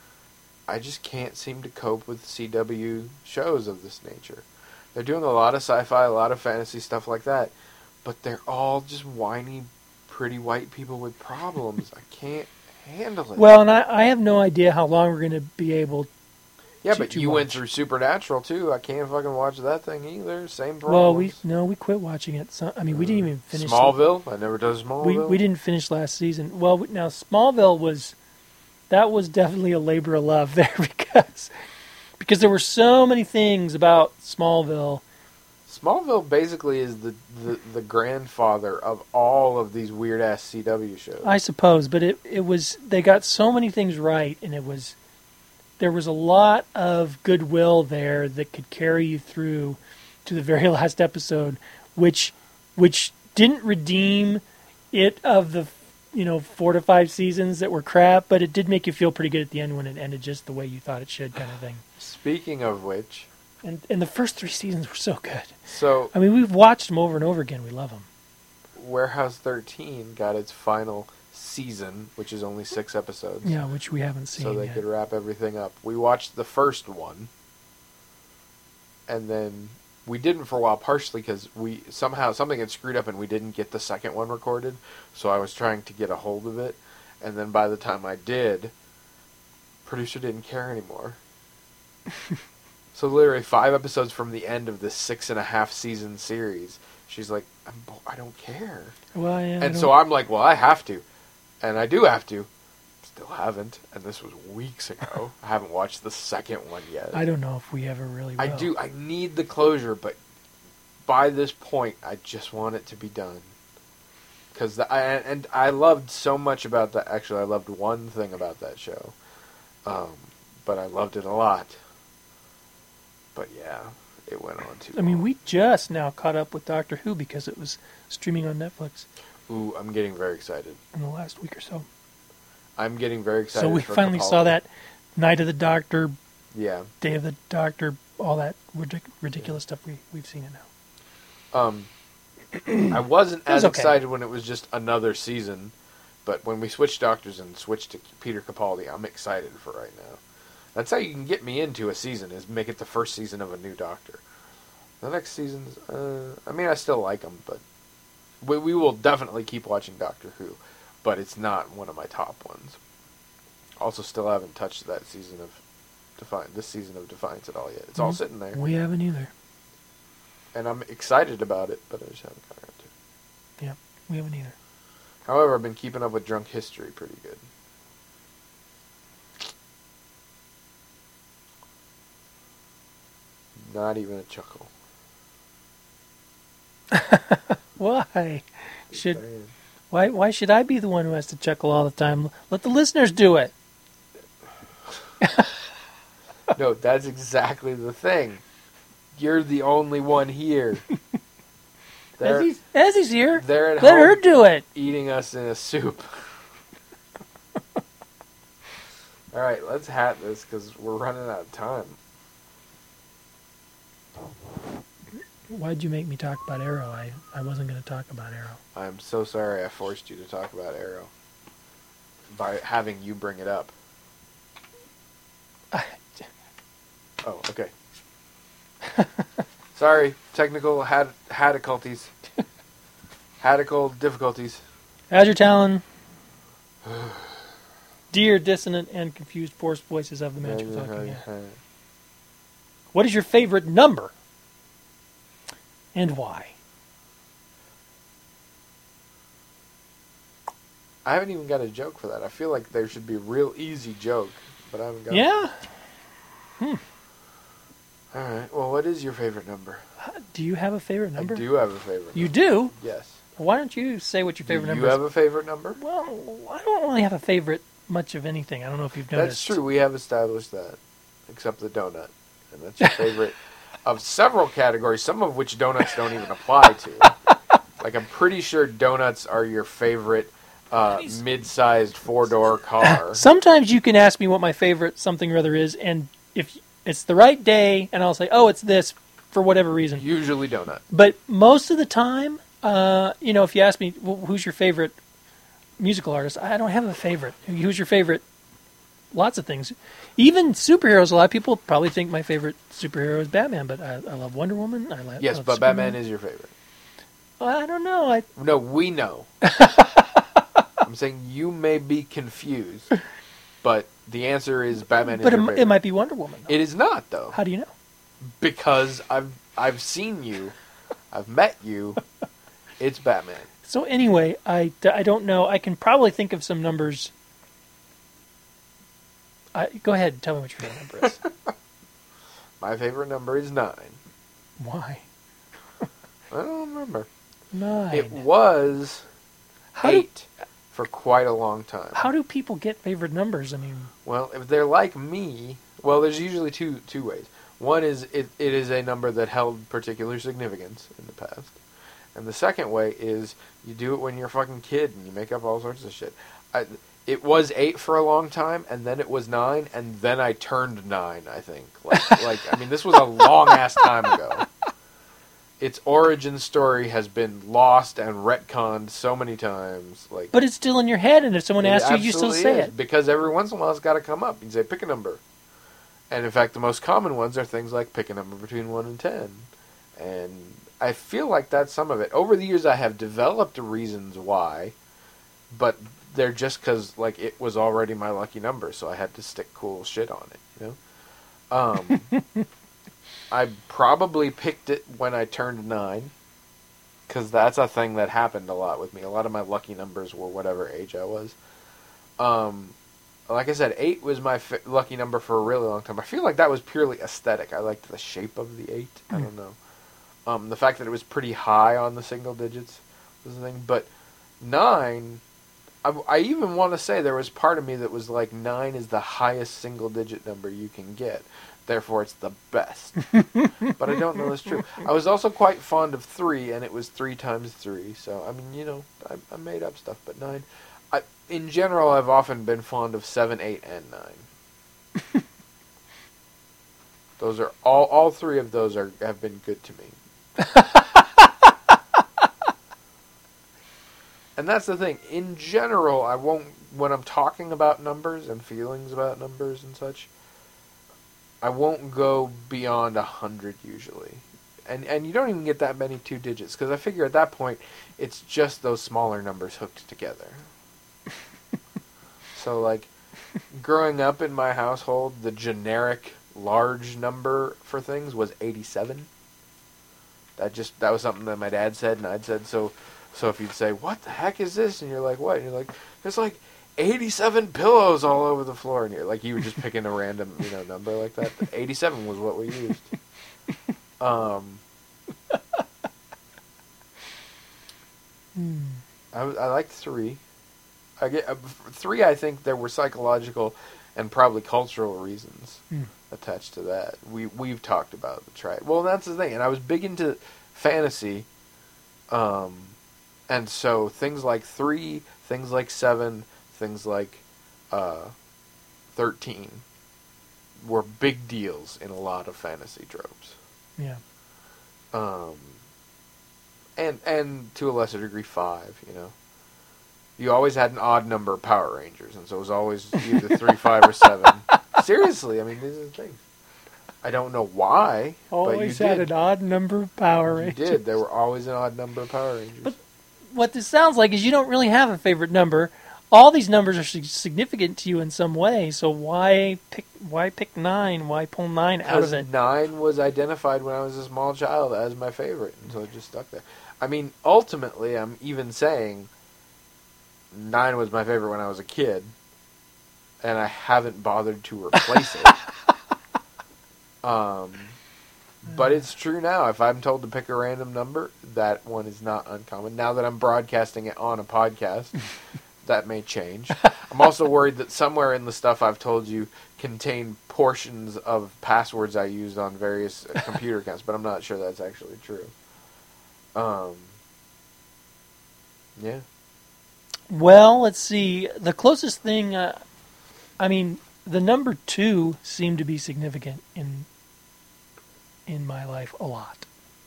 I just can't seem to cope with C W shows of this nature. They're doing a lot of sci-fi, a lot of fantasy stuff like that, but they're all just whiny, pretty white people with problems. I can't handle it. Well, and I, I have no idea how long we're going to be able. yeah, to- but to you went watch. through Supernatural too. I can't fucking watch that thing either. Same problems. Well, we no, we quit watching it. So, I mean, we didn't even finish. Smallville. I never done Smallville. We we didn't finish last season. Well, we- now Smallville was that was definitely a labor of love there because because there were so many things about Smallville. Smallville basically is the, the, the grandfather of all of these weird ass C W shows. I suppose, but it it was they got so many things right, and it was there was a lot of goodwill there that could carry you through to the very last episode, which which didn't redeem it of the you know four to five seasons that were crap, but it did make you feel pretty good at the end when it ended just the way you thought it should, kind of thing. Speaking of which, And and the first three seasons were so good. so I mean, we've watched them over and over again. We love them. Warehouse thirteen got its final season, which is only six episodes. Yeah, which we haven't seen So they yet. could wrap everything up. We watched the first one, and then we didn't for a while, partially because we somehow something had screwed up and we didn't get the second one recorded. So I was trying to get a hold of it, and then by the time I did, producer didn't care anymore. So literally five episodes from the end of this six and a half season series, she's like, I'm bo- I don't care. Well, yeah, I And don't- so I'm like, well, I have to. And I do have to. Still haven't. And this was weeks ago. I haven't watched the second one yet. I don't know if we ever really will. I do. I need the closure, but by this point, I just want it to be done. Because I and I loved so much about that. Actually, I loved one thing about that show, um, but I loved it a lot. But yeah, it went on too. I mean, long. we just now caught up with Doctor Who because it was streaming on Netflix Ooh, I'm getting very excited. in the last week or so. I'm getting very excited. So we for finally Capaldi. saw that Night of the Doctor, Yeah. Day of the Doctor, all that ridic- ridiculous stuff. We we've seen it now. Um, I wasn't It was as okay. excited when it was just another season, but when we switched doctors and switched to Peter Capaldi, I'm excited for right now. That's how you can get me into a season, is make it the first season of a new Doctor. The next seasons, uh, I mean, I still like them, but we, we will definitely keep watching Doctor Who. but it's not one of my top ones. Also, still haven't touched that season of Defiance, this season of Defiance at all yet. It's all Mhm. sitting there, We haven't either. and I'm excited about it, but I just haven't got around to it. Yeah, we haven't either. However, I've been keeping up with Drunk History pretty good. Not even a chuckle. Why? Should Saying. why why should I be the one who has to chuckle all the time? Let the listeners do it. No, that's exactly the thing. You're the only one here. They're, Ezzy's, Ezzy's here. they're at Let home her do it. eating us in a soup. All right, let's hat this because we're running out of time. Why'd you make me talk about Arrow? I, I wasn't going to talk about Arrow. I'm so sorry I forced you to talk about Arrow by having you bring it up. Oh, okay. Sorry, technical had difficulties. Hadical difficulties. Azure Talon. Dear dissonant and confused forced voices of the magical talking head. What is your favorite number? And why? I haven't even got a joke for that. I feel like there should be a real easy joke, but I haven't got Yeah? it. Alright, well, what is your favorite number? Do you have a favorite number? I do have a favorite You number. do? Yes. Why don't you say what your favorite do number you is? have a favorite number? Well, I don't really have a favorite much of anything. I don't know if you've noticed. That's true. We have established that. Except the donut. And that's your favorite of several categories, some of which donuts don't even apply to. Like, I'm pretty sure donuts are your favorite uh, mid-sized four-door car. Sometimes you can ask me what my favorite something or other is, and if it's the right day, and I'll say, oh, it's this, for whatever reason. Usually donut. But most of the time, uh, you know, if you ask me, well, who's your favorite musical artist, I don't have a favorite. Who's your favorite? Lots of things. Even superheroes, a lot of people probably think my favorite superhero is Batman, but I, I love Wonder Woman. I love, Yes, love but Superman. Batman is your favorite. Well, I don't know. I, No, we know. I'm saying you may be confused, but the answer is Batman but is it, your m- favorite. it might be Wonder Woman, though. It is not, though. How do you know? Because I've I've seen you. I've met you. It's Batman. So anyway, I, I don't know. I can probably think of some numbers. I, go ahead and tell me what your favorite number is. My favorite number is nine. Why? I don't remember. Nine. It was How do- eight for quite a long time. How do people get favorite numbers? I mean, Well, if they're like me, well, there's usually two two ways. One is it, it is a number that held particular significance in the past. And the second way is you do it when you're a fucking kid and you make up all sorts of shit. I, it was eight for a long time, and then it was nine, and then I turned nine, I think. Like, like I mean, this was a long-ass time ago. Its origin story has been lost and retconned so many times. Like, but it's still in your head, and if someone it asks you, you still absolutely say is, it. because every once in a while it's got to come up. You say, pick a number. And in fact, the most common ones are things like pick a number between one and ten. And I feel like that's some of it. Over the years, I have developed reasons why, but they're just because like it was already my lucky number, so I had to stick cool shit on it. You know, um, I probably picked it when I turned nine, because that's a thing that happened a lot with me. A lot of my lucky numbers were whatever age I was. Um, like I said, eight was my fi- lucky number for a really long time. I feel like that was purely aesthetic. I liked the shape of the eight. I don't know. Um, the fact that it was pretty high on the single digits was the thing. But nine, I, I even want to say there was part of me that was like nine is the highest single digit number you can get. Therefore, it's the best. But I don't know that's true. I was also quite fond of three, and it was three times three. So, I mean, you know, I, I made up stuff. But nine, I, in general, I've often been fond of seven, eight, and nine. Those are all. All three of those are have been good to me. And that's the thing. In general, I won't, when I'm talking about numbers and feelings about numbers and such, I won't go beyond a hundred usually. And and you don't even get that many two digits, because I figure at that point, it's just those smaller numbers hooked together. So, like, growing up in my household, the generic large number for things was eighty-seven. That just that was something that my dad said, and I'd said so. So if you'd say, "What the heck is this?" and you're like, "What?" and you're like, "There's like eighty-seven pillows all over the floor," and you're like, you were just picking a random, you know, number like that. eighty-seven was what we used. Um, Hmm. I I liked three. I get uh, three. I think there were psychological and probably cultural reasons Hmm. attached to that. We we've talked about the try. Well, that's the thing, and I was big into fantasy. Um. And so things like three, things like seven, things like uh, thirteen were big deals in a lot of fantasy tropes. Yeah. Um, and and to a lesser degree, five. You know, you always had an odd number of Power Rangers, and so it was always either three, five, or seven. Seriously, I mean, these are the things. I don't know why, Always but you had did. an odd number of Power You Rangers. did. There were always an odd number of Power Rangers. But what this sounds like is you don't really have a favorite number. All these numbers are sig- significant to you in some way. So why pick? Why pick nine? Why pull nine out of Because it? nine was identified when I was a small child as my favorite, and so it just stuck there. I mean, ultimately, I'm even saying nine was my favorite when I was a kid, and I haven't bothered to replace it. Um, but it's true now. If I'm told to pick a random number, that one is not uncommon. Now that I'm broadcasting it on a podcast, that may change. I'm also worried that somewhere in the stuff I've told you contain portions of passwords I used on various uh, computer accounts, but I'm not sure that's actually true. Um, yeah. Well, let's see. The closest thing, uh, I mean, the number two seemed to be significant in in my life a lot.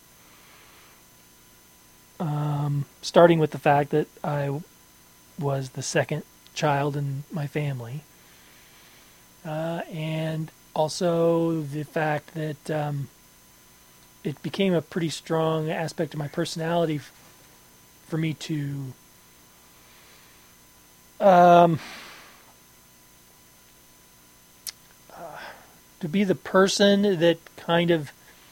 Um, starting with the fact that I was the second child in my family, uh, and also the fact that um, it became a pretty strong aspect of my personality f- for me to um, uh, to be the person that kind of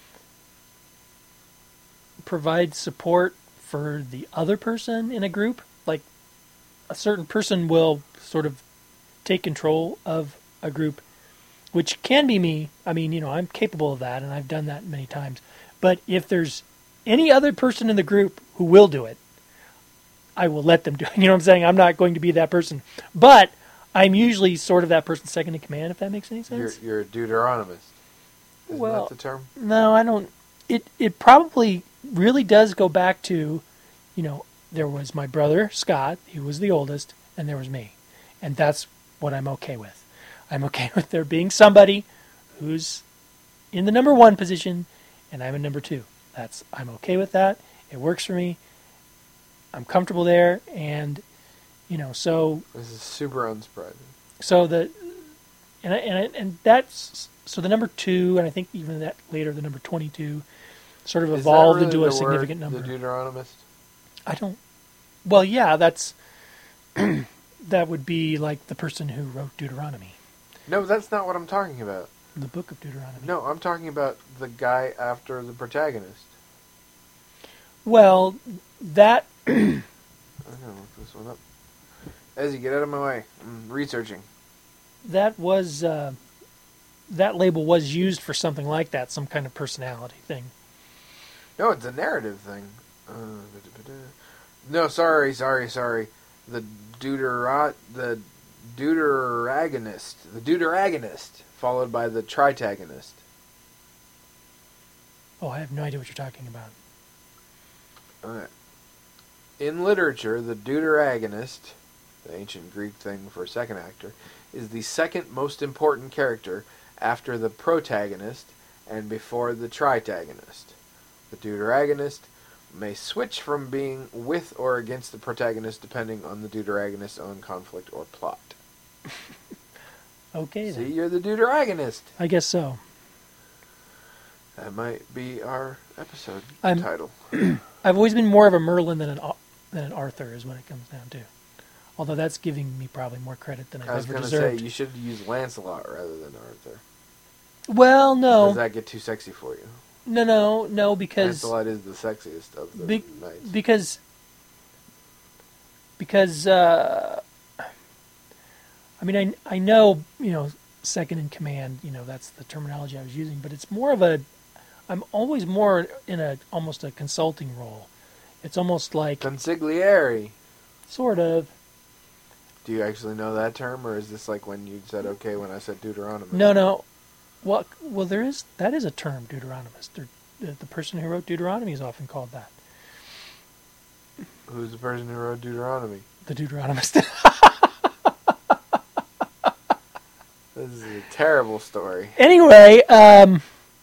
provides support for the other person in a group. Like, a certain person will sort of take control of a group, which can be me. I mean, you know, I'm capable of that, and I've done that many times. But if there's any other person in the group who will do it, I will let them do it. You know what I'm saying? I'm not going to be that person. But I'm usually sort of that person's second in command, if that makes any sense. You're, you're a Deuteronomist. Isn't Well, that the term? No, I don't. It it probably really does go back to, you know, there was my brother, Scott, he was the oldest, and there was me. And that's what I'm okay with. I'm okay with there being somebody who's in the number one position, and I'm in number two. That's I'm okay with that. It works for me. I'm comfortable there, and, you know, so This is super unsurprising. so the and I, and I, and that's so the number two, and I think even that later the number twenty-two sort of Is that evolved really into the a significant word, number. The Deuteronomist? I don't. Well, yeah, that's that would be like the person who wrote Deuteronomy, No, that's not what I'm talking about. the book of Deuteronomy. No, I'm talking about the guy after the protagonist. Well, that I'm gonna look this one up. Ezzy, get out of my way. I'm researching. that was uh, that label was used for something like that, some kind of personality thing. No, it's a narrative thing. Uh, da-da-da-da. No, sorry, sorry, sorry. The deuterot, the deuteragonist, the deuteragonist, followed by the tritagonist. Oh, I have no idea what you're talking about. Okay. In literature, the deuteragonist, the ancient Greek thing for second actor, is the second most important character after the protagonist and before the tritagonist. The deuteragonist may switch from being with or against the protagonist depending on the deuteragonist's own conflict or plot. Okay, See, then. you're the deuteragonist. I guess so. That might be our episode I'm- title. I've always been more of a Merlin than an Au- than an Arthur, is what it comes down to. Although that's giving me probably more credit than I've I was ever going to deserved. say, you should use Lancelot rather than Arthur. Well, no. Does that get too sexy for you? No, no, no, because... Lancelot is the sexiest of the be, knights. Because... Because, uh... I mean, I, I know, you know, second in command, you know, that's the terminology I was using, but it's more of a... I'm always more in a almost a consulting role. It's almost like... Consigliere. Sort of. Do you actually know that term, or is this like when you said okay when I said Deuteronomy? No, no. Well, well, there is that is a term, Deuteronomist. The, the person who wrote Deuteronomy is often called that. Who's the person who wrote Deuteronomy? The Deuteronomist. This is a terrible story. Anyway, um,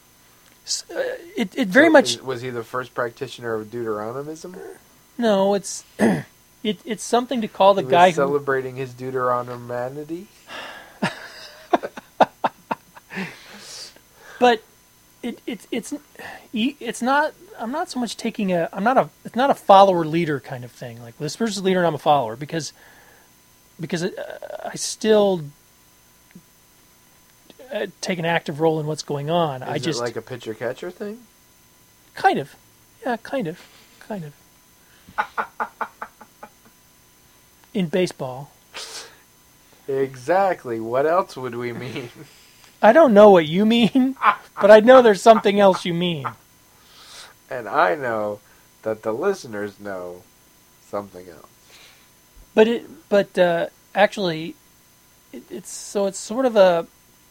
it it very So much is- was he the first practitioner of Deuteronomism? no. It's it it's something to call the he guy was who celebrating his Deuteronomanity. But it, it it's it's not. I'm not so much taking a. I'm not a. It's not a follower leader kind of thing. Like this person's leader and I'm a follower because because it, uh, I still uh, take an active role in what's going on. Is I it just like a pitcher catcher thing? kind of, yeah, kind of, kind of. In baseball, Exactly. What else would we mean? I don't know what you mean, but I know there's something else you mean. And I know that the listeners know something else. But it, but uh, actually, it, it's so it's sort of a,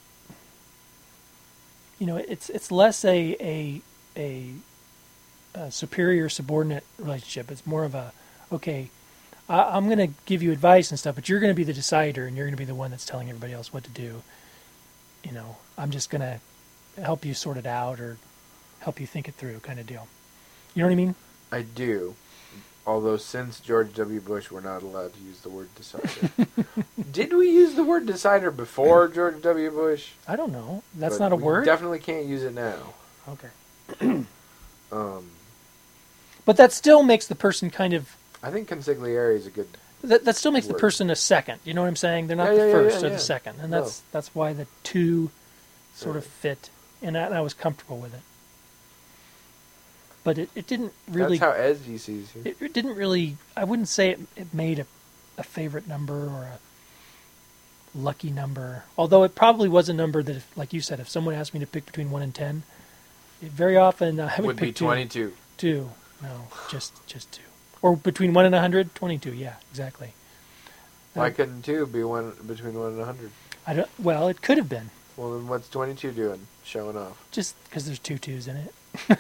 you know, it's it's less a a a, a superior subordinate relationship. It's more of a, okay, I, I'm going to give you advice and stuff, but you're going to be the decider, and you're going to be the one that's telling everybody else what to do. You know, I'm just going to help you sort it out or help you think it through, kind of deal. You know what I mean? I do. Although since George W. Bush, we're not allowed to use the word decider. Did we use the word decider before George W. Bush? I don't know. That's But not a we word? Definitely can't use it now. Okay. Um, But that still makes the person kind of, I think consigliere is a good. that, that still makes the Word. person a second. You know what I'm saying? They're not Yeah, the yeah, yeah, first yeah, or yeah. the second. And No. that's that's why the two sort of Right. fit. And I, and I was comfortable with it. But it, it didn't really... That's how Esdy sees you. It, it didn't really... I wouldn't say it, it made a, a favorite number or a lucky number. Although it probably was a number that, if, like you said, if someone asked me to pick between one and ten, it very often uh, I would, Would be pick two. twenty-two. Two. No, just just two. Or between one and a hundred, twenty-two. Yeah, exactly. Why Uh, couldn't two be one between one and a hundred? I don't. Well, it could have been Well, then what's twenty-two doing? Showing off. just because there's two twos in it.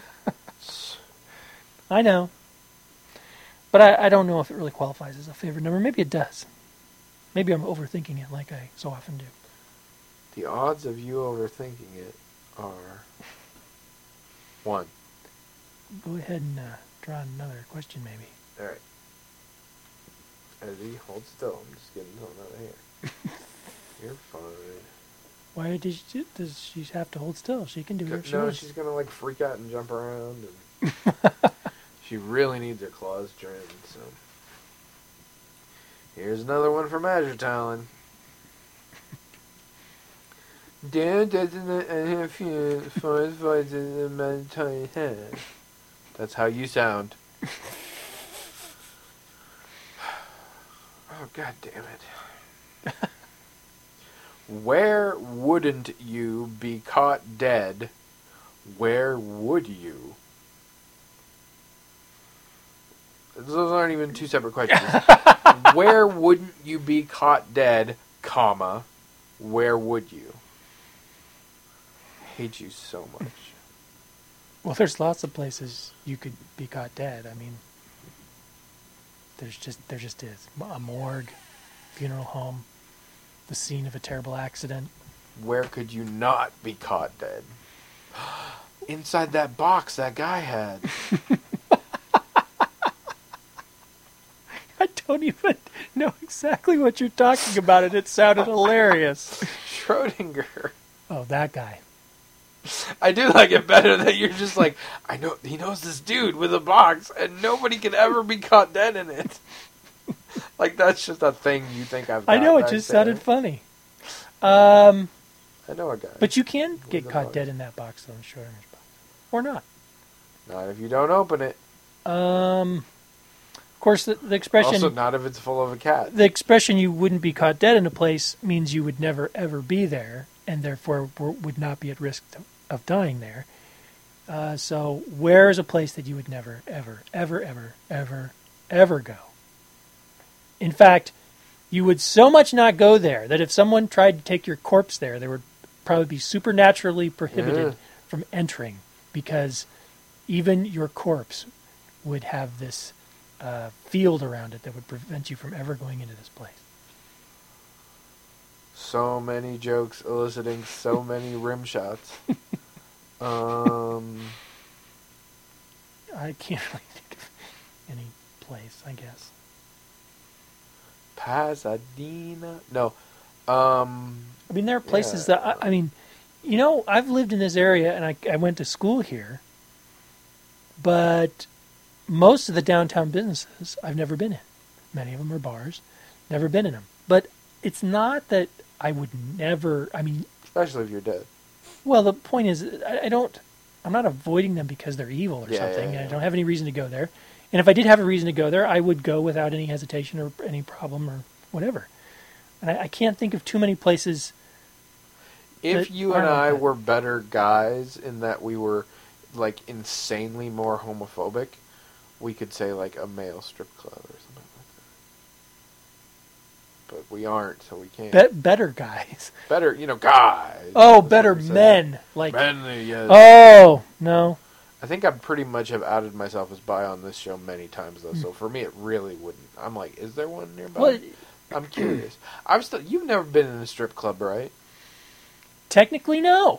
I know, but I, I don't know if it really qualifies as a favorite number. Maybe it does. Maybe I'm overthinking it, like I so often do. The odds of you overthinking it are one. Go ahead and uh, draw another question, maybe. All right. Eddie, hold still. I'm just getting something out of here. You're fine. Why did she, does she have to hold still? She can do whatever she No, wants. she's gonna like freak out and jump around, and she really needs her claws trimmed. So here's another one from Azure Talon. Dad doesn't have few fine voices in my tiny head. That's how you sound. Oh, god damn it. Where wouldn't you be caught dead? Where would you? Those aren't even two separate questions. Where wouldn't you be caught dead, comma, where would you? I hate you so much. Well, there's lots of places you could be caught dead. I mean, there's just there just is a morgue, funeral home, the scene of a terrible accident. Where could you not be caught dead? Inside that box that guy had. I don't even know exactly what you're talking about, and it sounded hilarious. Schrodinger. Oh, that guy. I do like it better that you're just like, I know he knows this dude with a box, and nobody can ever be caught dead in it. Like, that's just a thing you think I've I got know, it back just there. sounded funny. Um, I know a guy. but you can get the caught bug? dead in that box, though, in Schrodinger's box. Or not. Not if you don't open it. Um, of course, the, the expression... Also, not if it's full of a cat. The expression "you wouldn't be caught dead in a place" means you would never ever be there, and therefore w- would not be at risk to, of dying there. Uh, so, where is a place that you would never, ever, ever, ever, ever, ever go? In fact, you would so much not go there that if someone tried to take your corpse there, they would probably be supernaturally prohibited Yeah. from entering, because even your corpse would have this uh, field around it that would prevent you from ever going into this place. So many jokes eliciting so many rim shots. Um, I can't really think of any place, I guess. Pasadena? No. Um, I mean, there are places Yeah. that, I, I mean, you know, I've lived in this area and I, I went to school here, but most of the downtown businesses I've never been in. Many of them are bars. Never been in them. But it's not that I would never, I mean, especially if you're dead. well, the point is, I, I don't, I'm not avoiding them because they're evil or Yeah, something. yeah, yeah. I don't have any reason to go there. And if I did have a reason to go there, I would go without any hesitation or any problem or whatever. And I, I can't think of too many places. If that you and aren't like I that. were better guys in that we were, like, insanely more homophobic, we could say, like, a male strip club or something like that. But we aren't, so we can't. Be- better guys. Better, you know, guys. Oh, That's better what we say. men. Like, Men, yes. oh, no. I think I pretty much have outed myself as bi on this show many times, though. So for me, it really wouldn't. I'm like, is there one nearby? Well, I'm curious. I'm still. You've never been in a strip club, right? technically, no.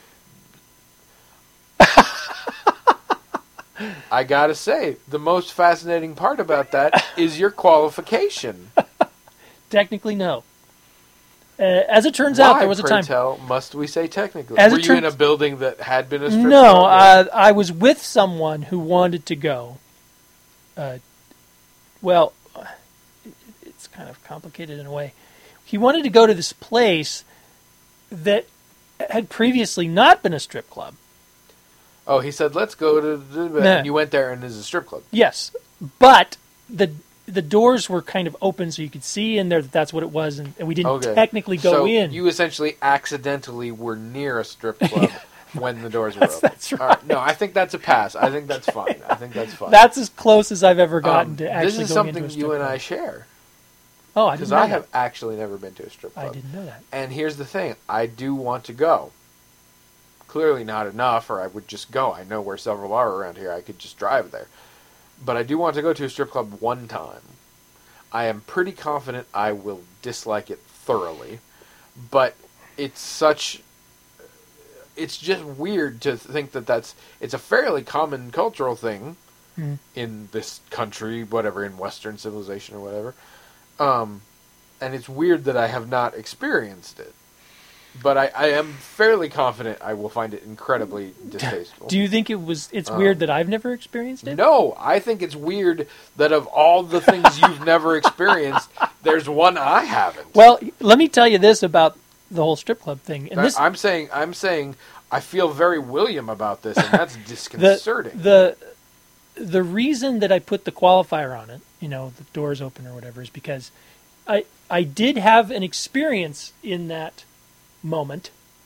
I gotta say, the most fascinating part about that is your qualification. Technically, no. Uh, as it turns Why, out, there was a pray time. tell, must we say technically? As Were it you in turns- a building that had been a strip No, club? uh, I was with someone who wanted to go. Uh, well, it, it's kind of complicated in a way. He wanted to go to this place that had previously not been a strip club. Oh, he said, let's go to... the Nah. And you went there and there's a strip club. Yes, but the the doors were kind of open so you could see in there that that's what it was, and, and we didn't Okay. technically go so in. you essentially accidentally were near a strip club when the doors were That's- open. that's All right. No, I think that's a pass. I think that's fine. I think that's fine. That's as close as I've ever gotten Um, to actually This is going into something a strip you and club. I share. Oh, I didn't Because know I that. have actually never been to a strip club. I didn't know that. And here's the thing. I do want to go. Clearly not enough, or I would just go. I know where several are around here. I could just drive there. But I do want to go to a strip club one time. I am pretty confident I will dislike it thoroughly. But it's such... It's just weird to think that that's... It's a fairly common cultural thing Hmm. in this country, whatever, in Western civilization or whatever. Um, and it's weird that I have not experienced it. But I, I am fairly confident I will find it incredibly distasteful. Do you think it was? It's Um, weird that I've never experienced it. No, I think it's weird that of all the things you've never experienced, there's one I haven't. Well, let me tell you this about the whole strip club thing. And this, I, I'm saying, I'm saying, I feel very William about this, and that's disconcerting. the the the reason that I put the qualifier on it, you know, the doors open or whatever, is because I I did have an experience in that moment.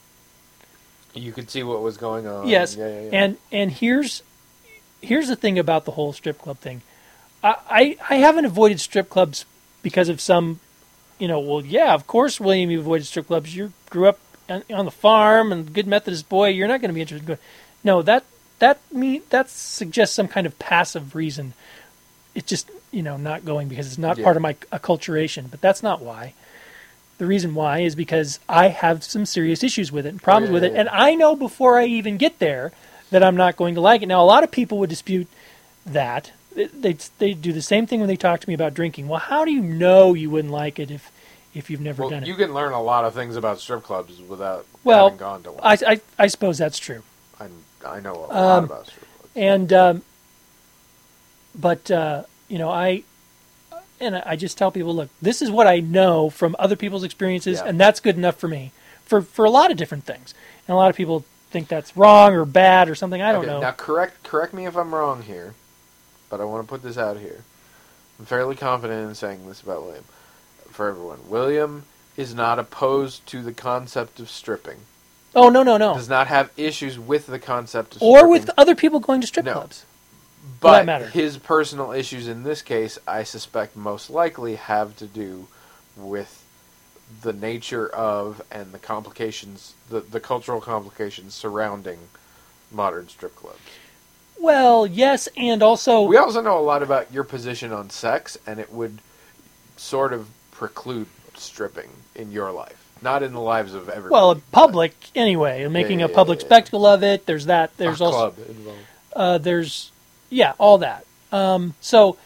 You could see what was going on. Yes, Yeah, yeah, yeah. and and here's here's the thing about the whole strip club thing. I, I I haven't avoided strip clubs because of some, you know. Well, yeah, of course, William, you avoided strip clubs. You grew up on, on the farm and good Methodist boy. You're not going to be interested in going. No, that that me that suggests some kind of passive reason. It's just, you know, not going because it's not Yeah. part of my acculturation. But that's not why. The reason why is because I have some serious issues with it and problems yeah, with it, yeah. and I know before I even get there that I'm not going to like it. Now, a lot of people would dispute that. They they, they do the same thing when they talk to me about drinking. Well, how do you know you wouldn't like it if if you've never Well, done it? you can learn a lot of things about strip clubs without Well, having gone to one. I, I I suppose that's true. I, I know a lot Um, about strip clubs. And um, but uh, you know, I and I just tell people, look, this is what I know from other people's experiences, Yeah. and that's good enough for me for, for a lot of different things. And a lot of people think that's wrong or bad or something. I don't Okay, know. Now, correct correct me if I'm wrong here, but I want to put this out here. I'm fairly confident in saying this about William. For everyone, William is not opposed to the concept of stripping. Oh, no, no, no. Does not have issues with the concept of Or stripping. with other people going to strip No. clubs. But that matter. his personal issues in this case, I suspect most likely have to do with the nature of and the complications, the, the cultural complications surrounding modern strip clubs. Well, yes, and also... We also know a lot about your position on sex, and it would sort of preclude stripping in your life. Not in the lives of everyone. Well, public, anyway, making yeah, a public yeah, yeah. spectacle of it. There's that. There's a also... club involved. Uh, there's... Yeah, all that. Um, so...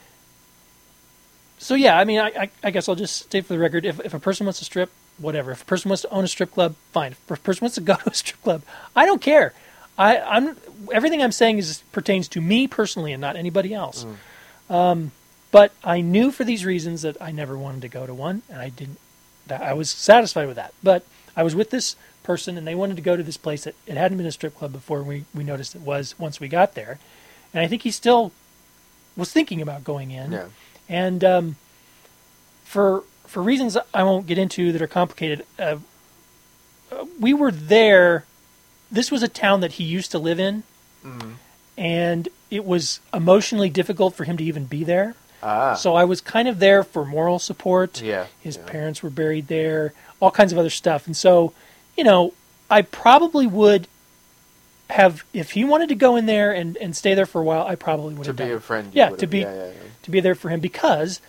So, yeah, I mean, I, I, I guess I'll just state for the record, if, if a person wants to strip, whatever. If a person wants to own a strip club, fine. If a person wants to go to a strip club, I don't care. I, I'm everything I'm saying is pertains to me personally and not anybody else. Mm. Um, but I knew for these reasons that I never wanted to go to one, and I didn't. That I was satisfied with that. But I was with this person, and they wanted to go to this place that it hadn't been a strip club before. We we noticed it was once we got there, and I think he still was thinking about going in. Yeah. And um, for for reasons I won't get into that are complicated, uh, uh, we were there. This was a town that he used to live in, Mm. and it was emotionally difficult for him to even be there. Ah. So I was kind of there for moral support. Yeah. His yeah. parents were buried there, all kinds of other stuff. And so, you know, I probably would have, if he wanted to go in there and, and stay there for a while, I probably would To have be done a it. friend. you Yeah, would've- to be Yeah, yeah, yeah. to be there for him, because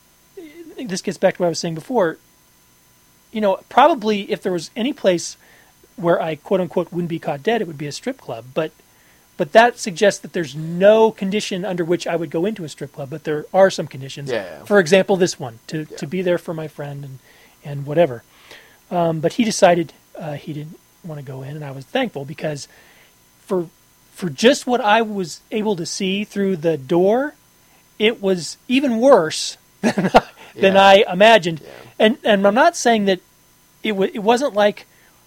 this gets back to what I was saying before. You know, probably if there was any place where I quote unquote wouldn't be caught dead, it would be a strip club. But but that suggests that there's no condition under which I would go into a strip club. But there are some conditions. Yeah, yeah. For example, this one to Yeah. to be there for my friend and and whatever. Um, but he decided uh, he didn't want to go in, and I was thankful, because for for just what I was able to see through the door, it was even worse than I, than Yeah. I imagined. Yeah. And and I'm not saying that it w- it wasn't like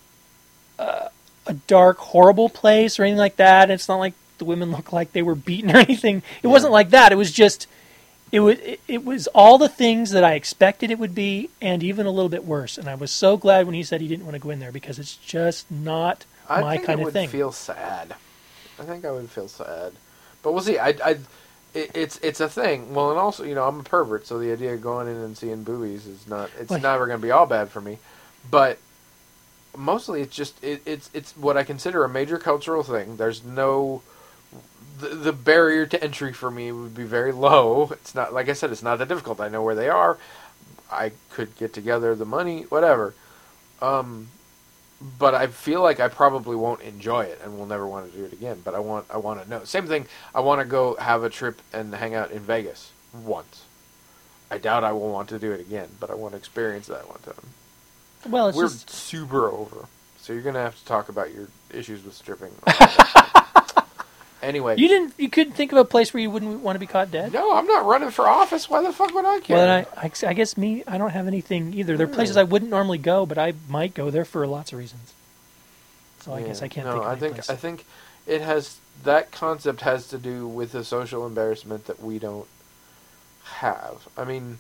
uh, a dark, horrible place or anything like that. It's not like the women looked like they were beaten or anything. It Yeah. wasn't like that. It was just it was it, it was all the things that I expected it would be, and even a little bit worse. And I was so glad when he said he didn't want to go in there, because it's just not I my think kind I of would thing. feel sad. I think I would feel sad, but we'll see. I, I, it, it's it's a thing. Well, and also, you know, I'm a pervert, so the idea of going in and seeing boobies is not. It's Well, never going to be all bad for me, but mostly it's just it, it's it's what I consider a major cultural thing. There's no the, the barrier to entry for me would be very low. It's not, like I said, it's not that difficult. I know where they are. I could get together the money, whatever. Um, but I feel like I probably won't enjoy it and will never want to do it again. But I want I want to know. Same thing. I want to go have a trip and hang out in Vegas once. I doubt I will want to do it again, but I want to experience that one time. Well, it's We're just super over, so you're gonna have to talk about your issues with stripping. Anyway, you didn't you couldn't think of a place where you wouldn't want to be caught dead. no, I'm not running for office. Why the fuck would I care? Well, then I, I, I guess me, I don't have anything either. There are places I wouldn't normally go, but I might go there for lots of reasons. So I Yeah. guess I can't no, think of I any think place. I think it has that concept has to do with the social embarrassment that we don't have. I mean,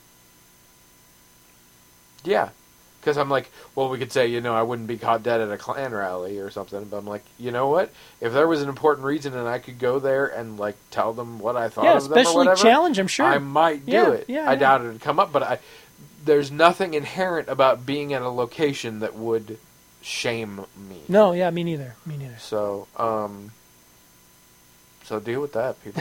yeah, because I'm like, well, we could say, you know, I wouldn't be caught dead at a Klan rally or something, but I'm like, you know what? If there was an important reason and I could go there and like tell them what I thought yeah, of them or especially whatever, challenge, I'm sure. I might do Yeah, it. yeah, I yeah. doubt it would come up, but I there's nothing inherent about being at a location that would shame me. No, yeah, me neither. Me neither. So, um, so deal with that, people.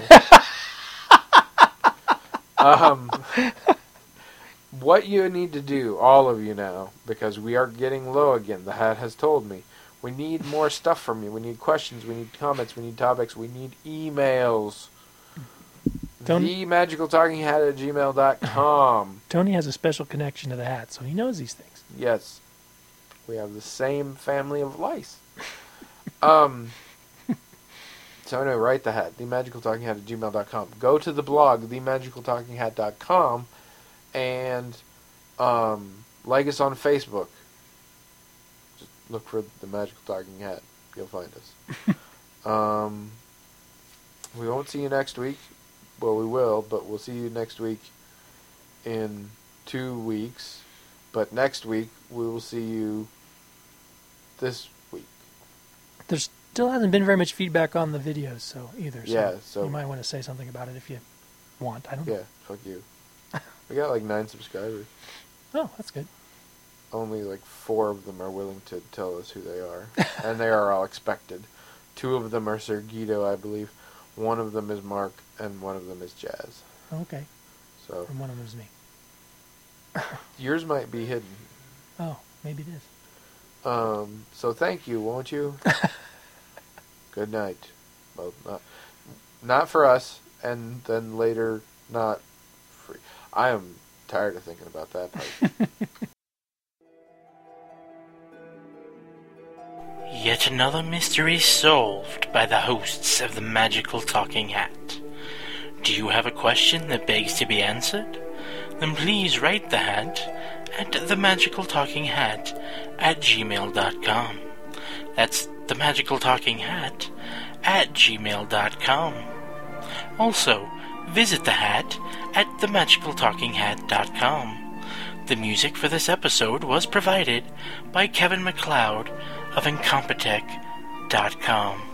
um, what you need to do, all of you now, because we are getting low again. The hat has told me. We need more stuff from you. We need questions. We need comments. We need topics. We need emails. Don't- The magical talking hat at gmail dot com. Tony has a special connection to the hat, so he knows these things. Yes. We have the same family of lice. Um, so anyway, write the hat, the magical talking hat at gmail dot com. Go to the blog, the magical talking hat dot com, and um, like us on Facebook. Just look for the Magical Talking Hat. You'll find us. um, we won't see you next week. Well, we will, but we'll see you next week in two weeks. But next week, we will see you this week. There still hasn't been very much feedback on the videos, so either. So yeah, so you might want to say something about it if you want. I don't yeah, know. fuck you. We got like nine subscribers. Oh, that's good. Only like four of them are willing to tell us who they are, and they are all expected. Two of them are Sir Guido, I believe. One of them is Mark, and one of them is Jazz. Okay. So And one of them is me. yours might be hidden. Oh, maybe it is. Um. So thank you, won't you? Good night. Well, not not for us, and then later not free. I am tired of thinking about that part. Yet another mystery solved by the hosts of the Magical Talking Hat. Do you have a question that begs to be answered? Then please write the hat at themagicaltalkinghat at gmail dot com. That's themagicaltalkinghat at gmail dot com. Also, visit the hat at themagicaltalkinghat dot com. The music for this episode was provided by Kevin MacLeod of Incompetech dot com.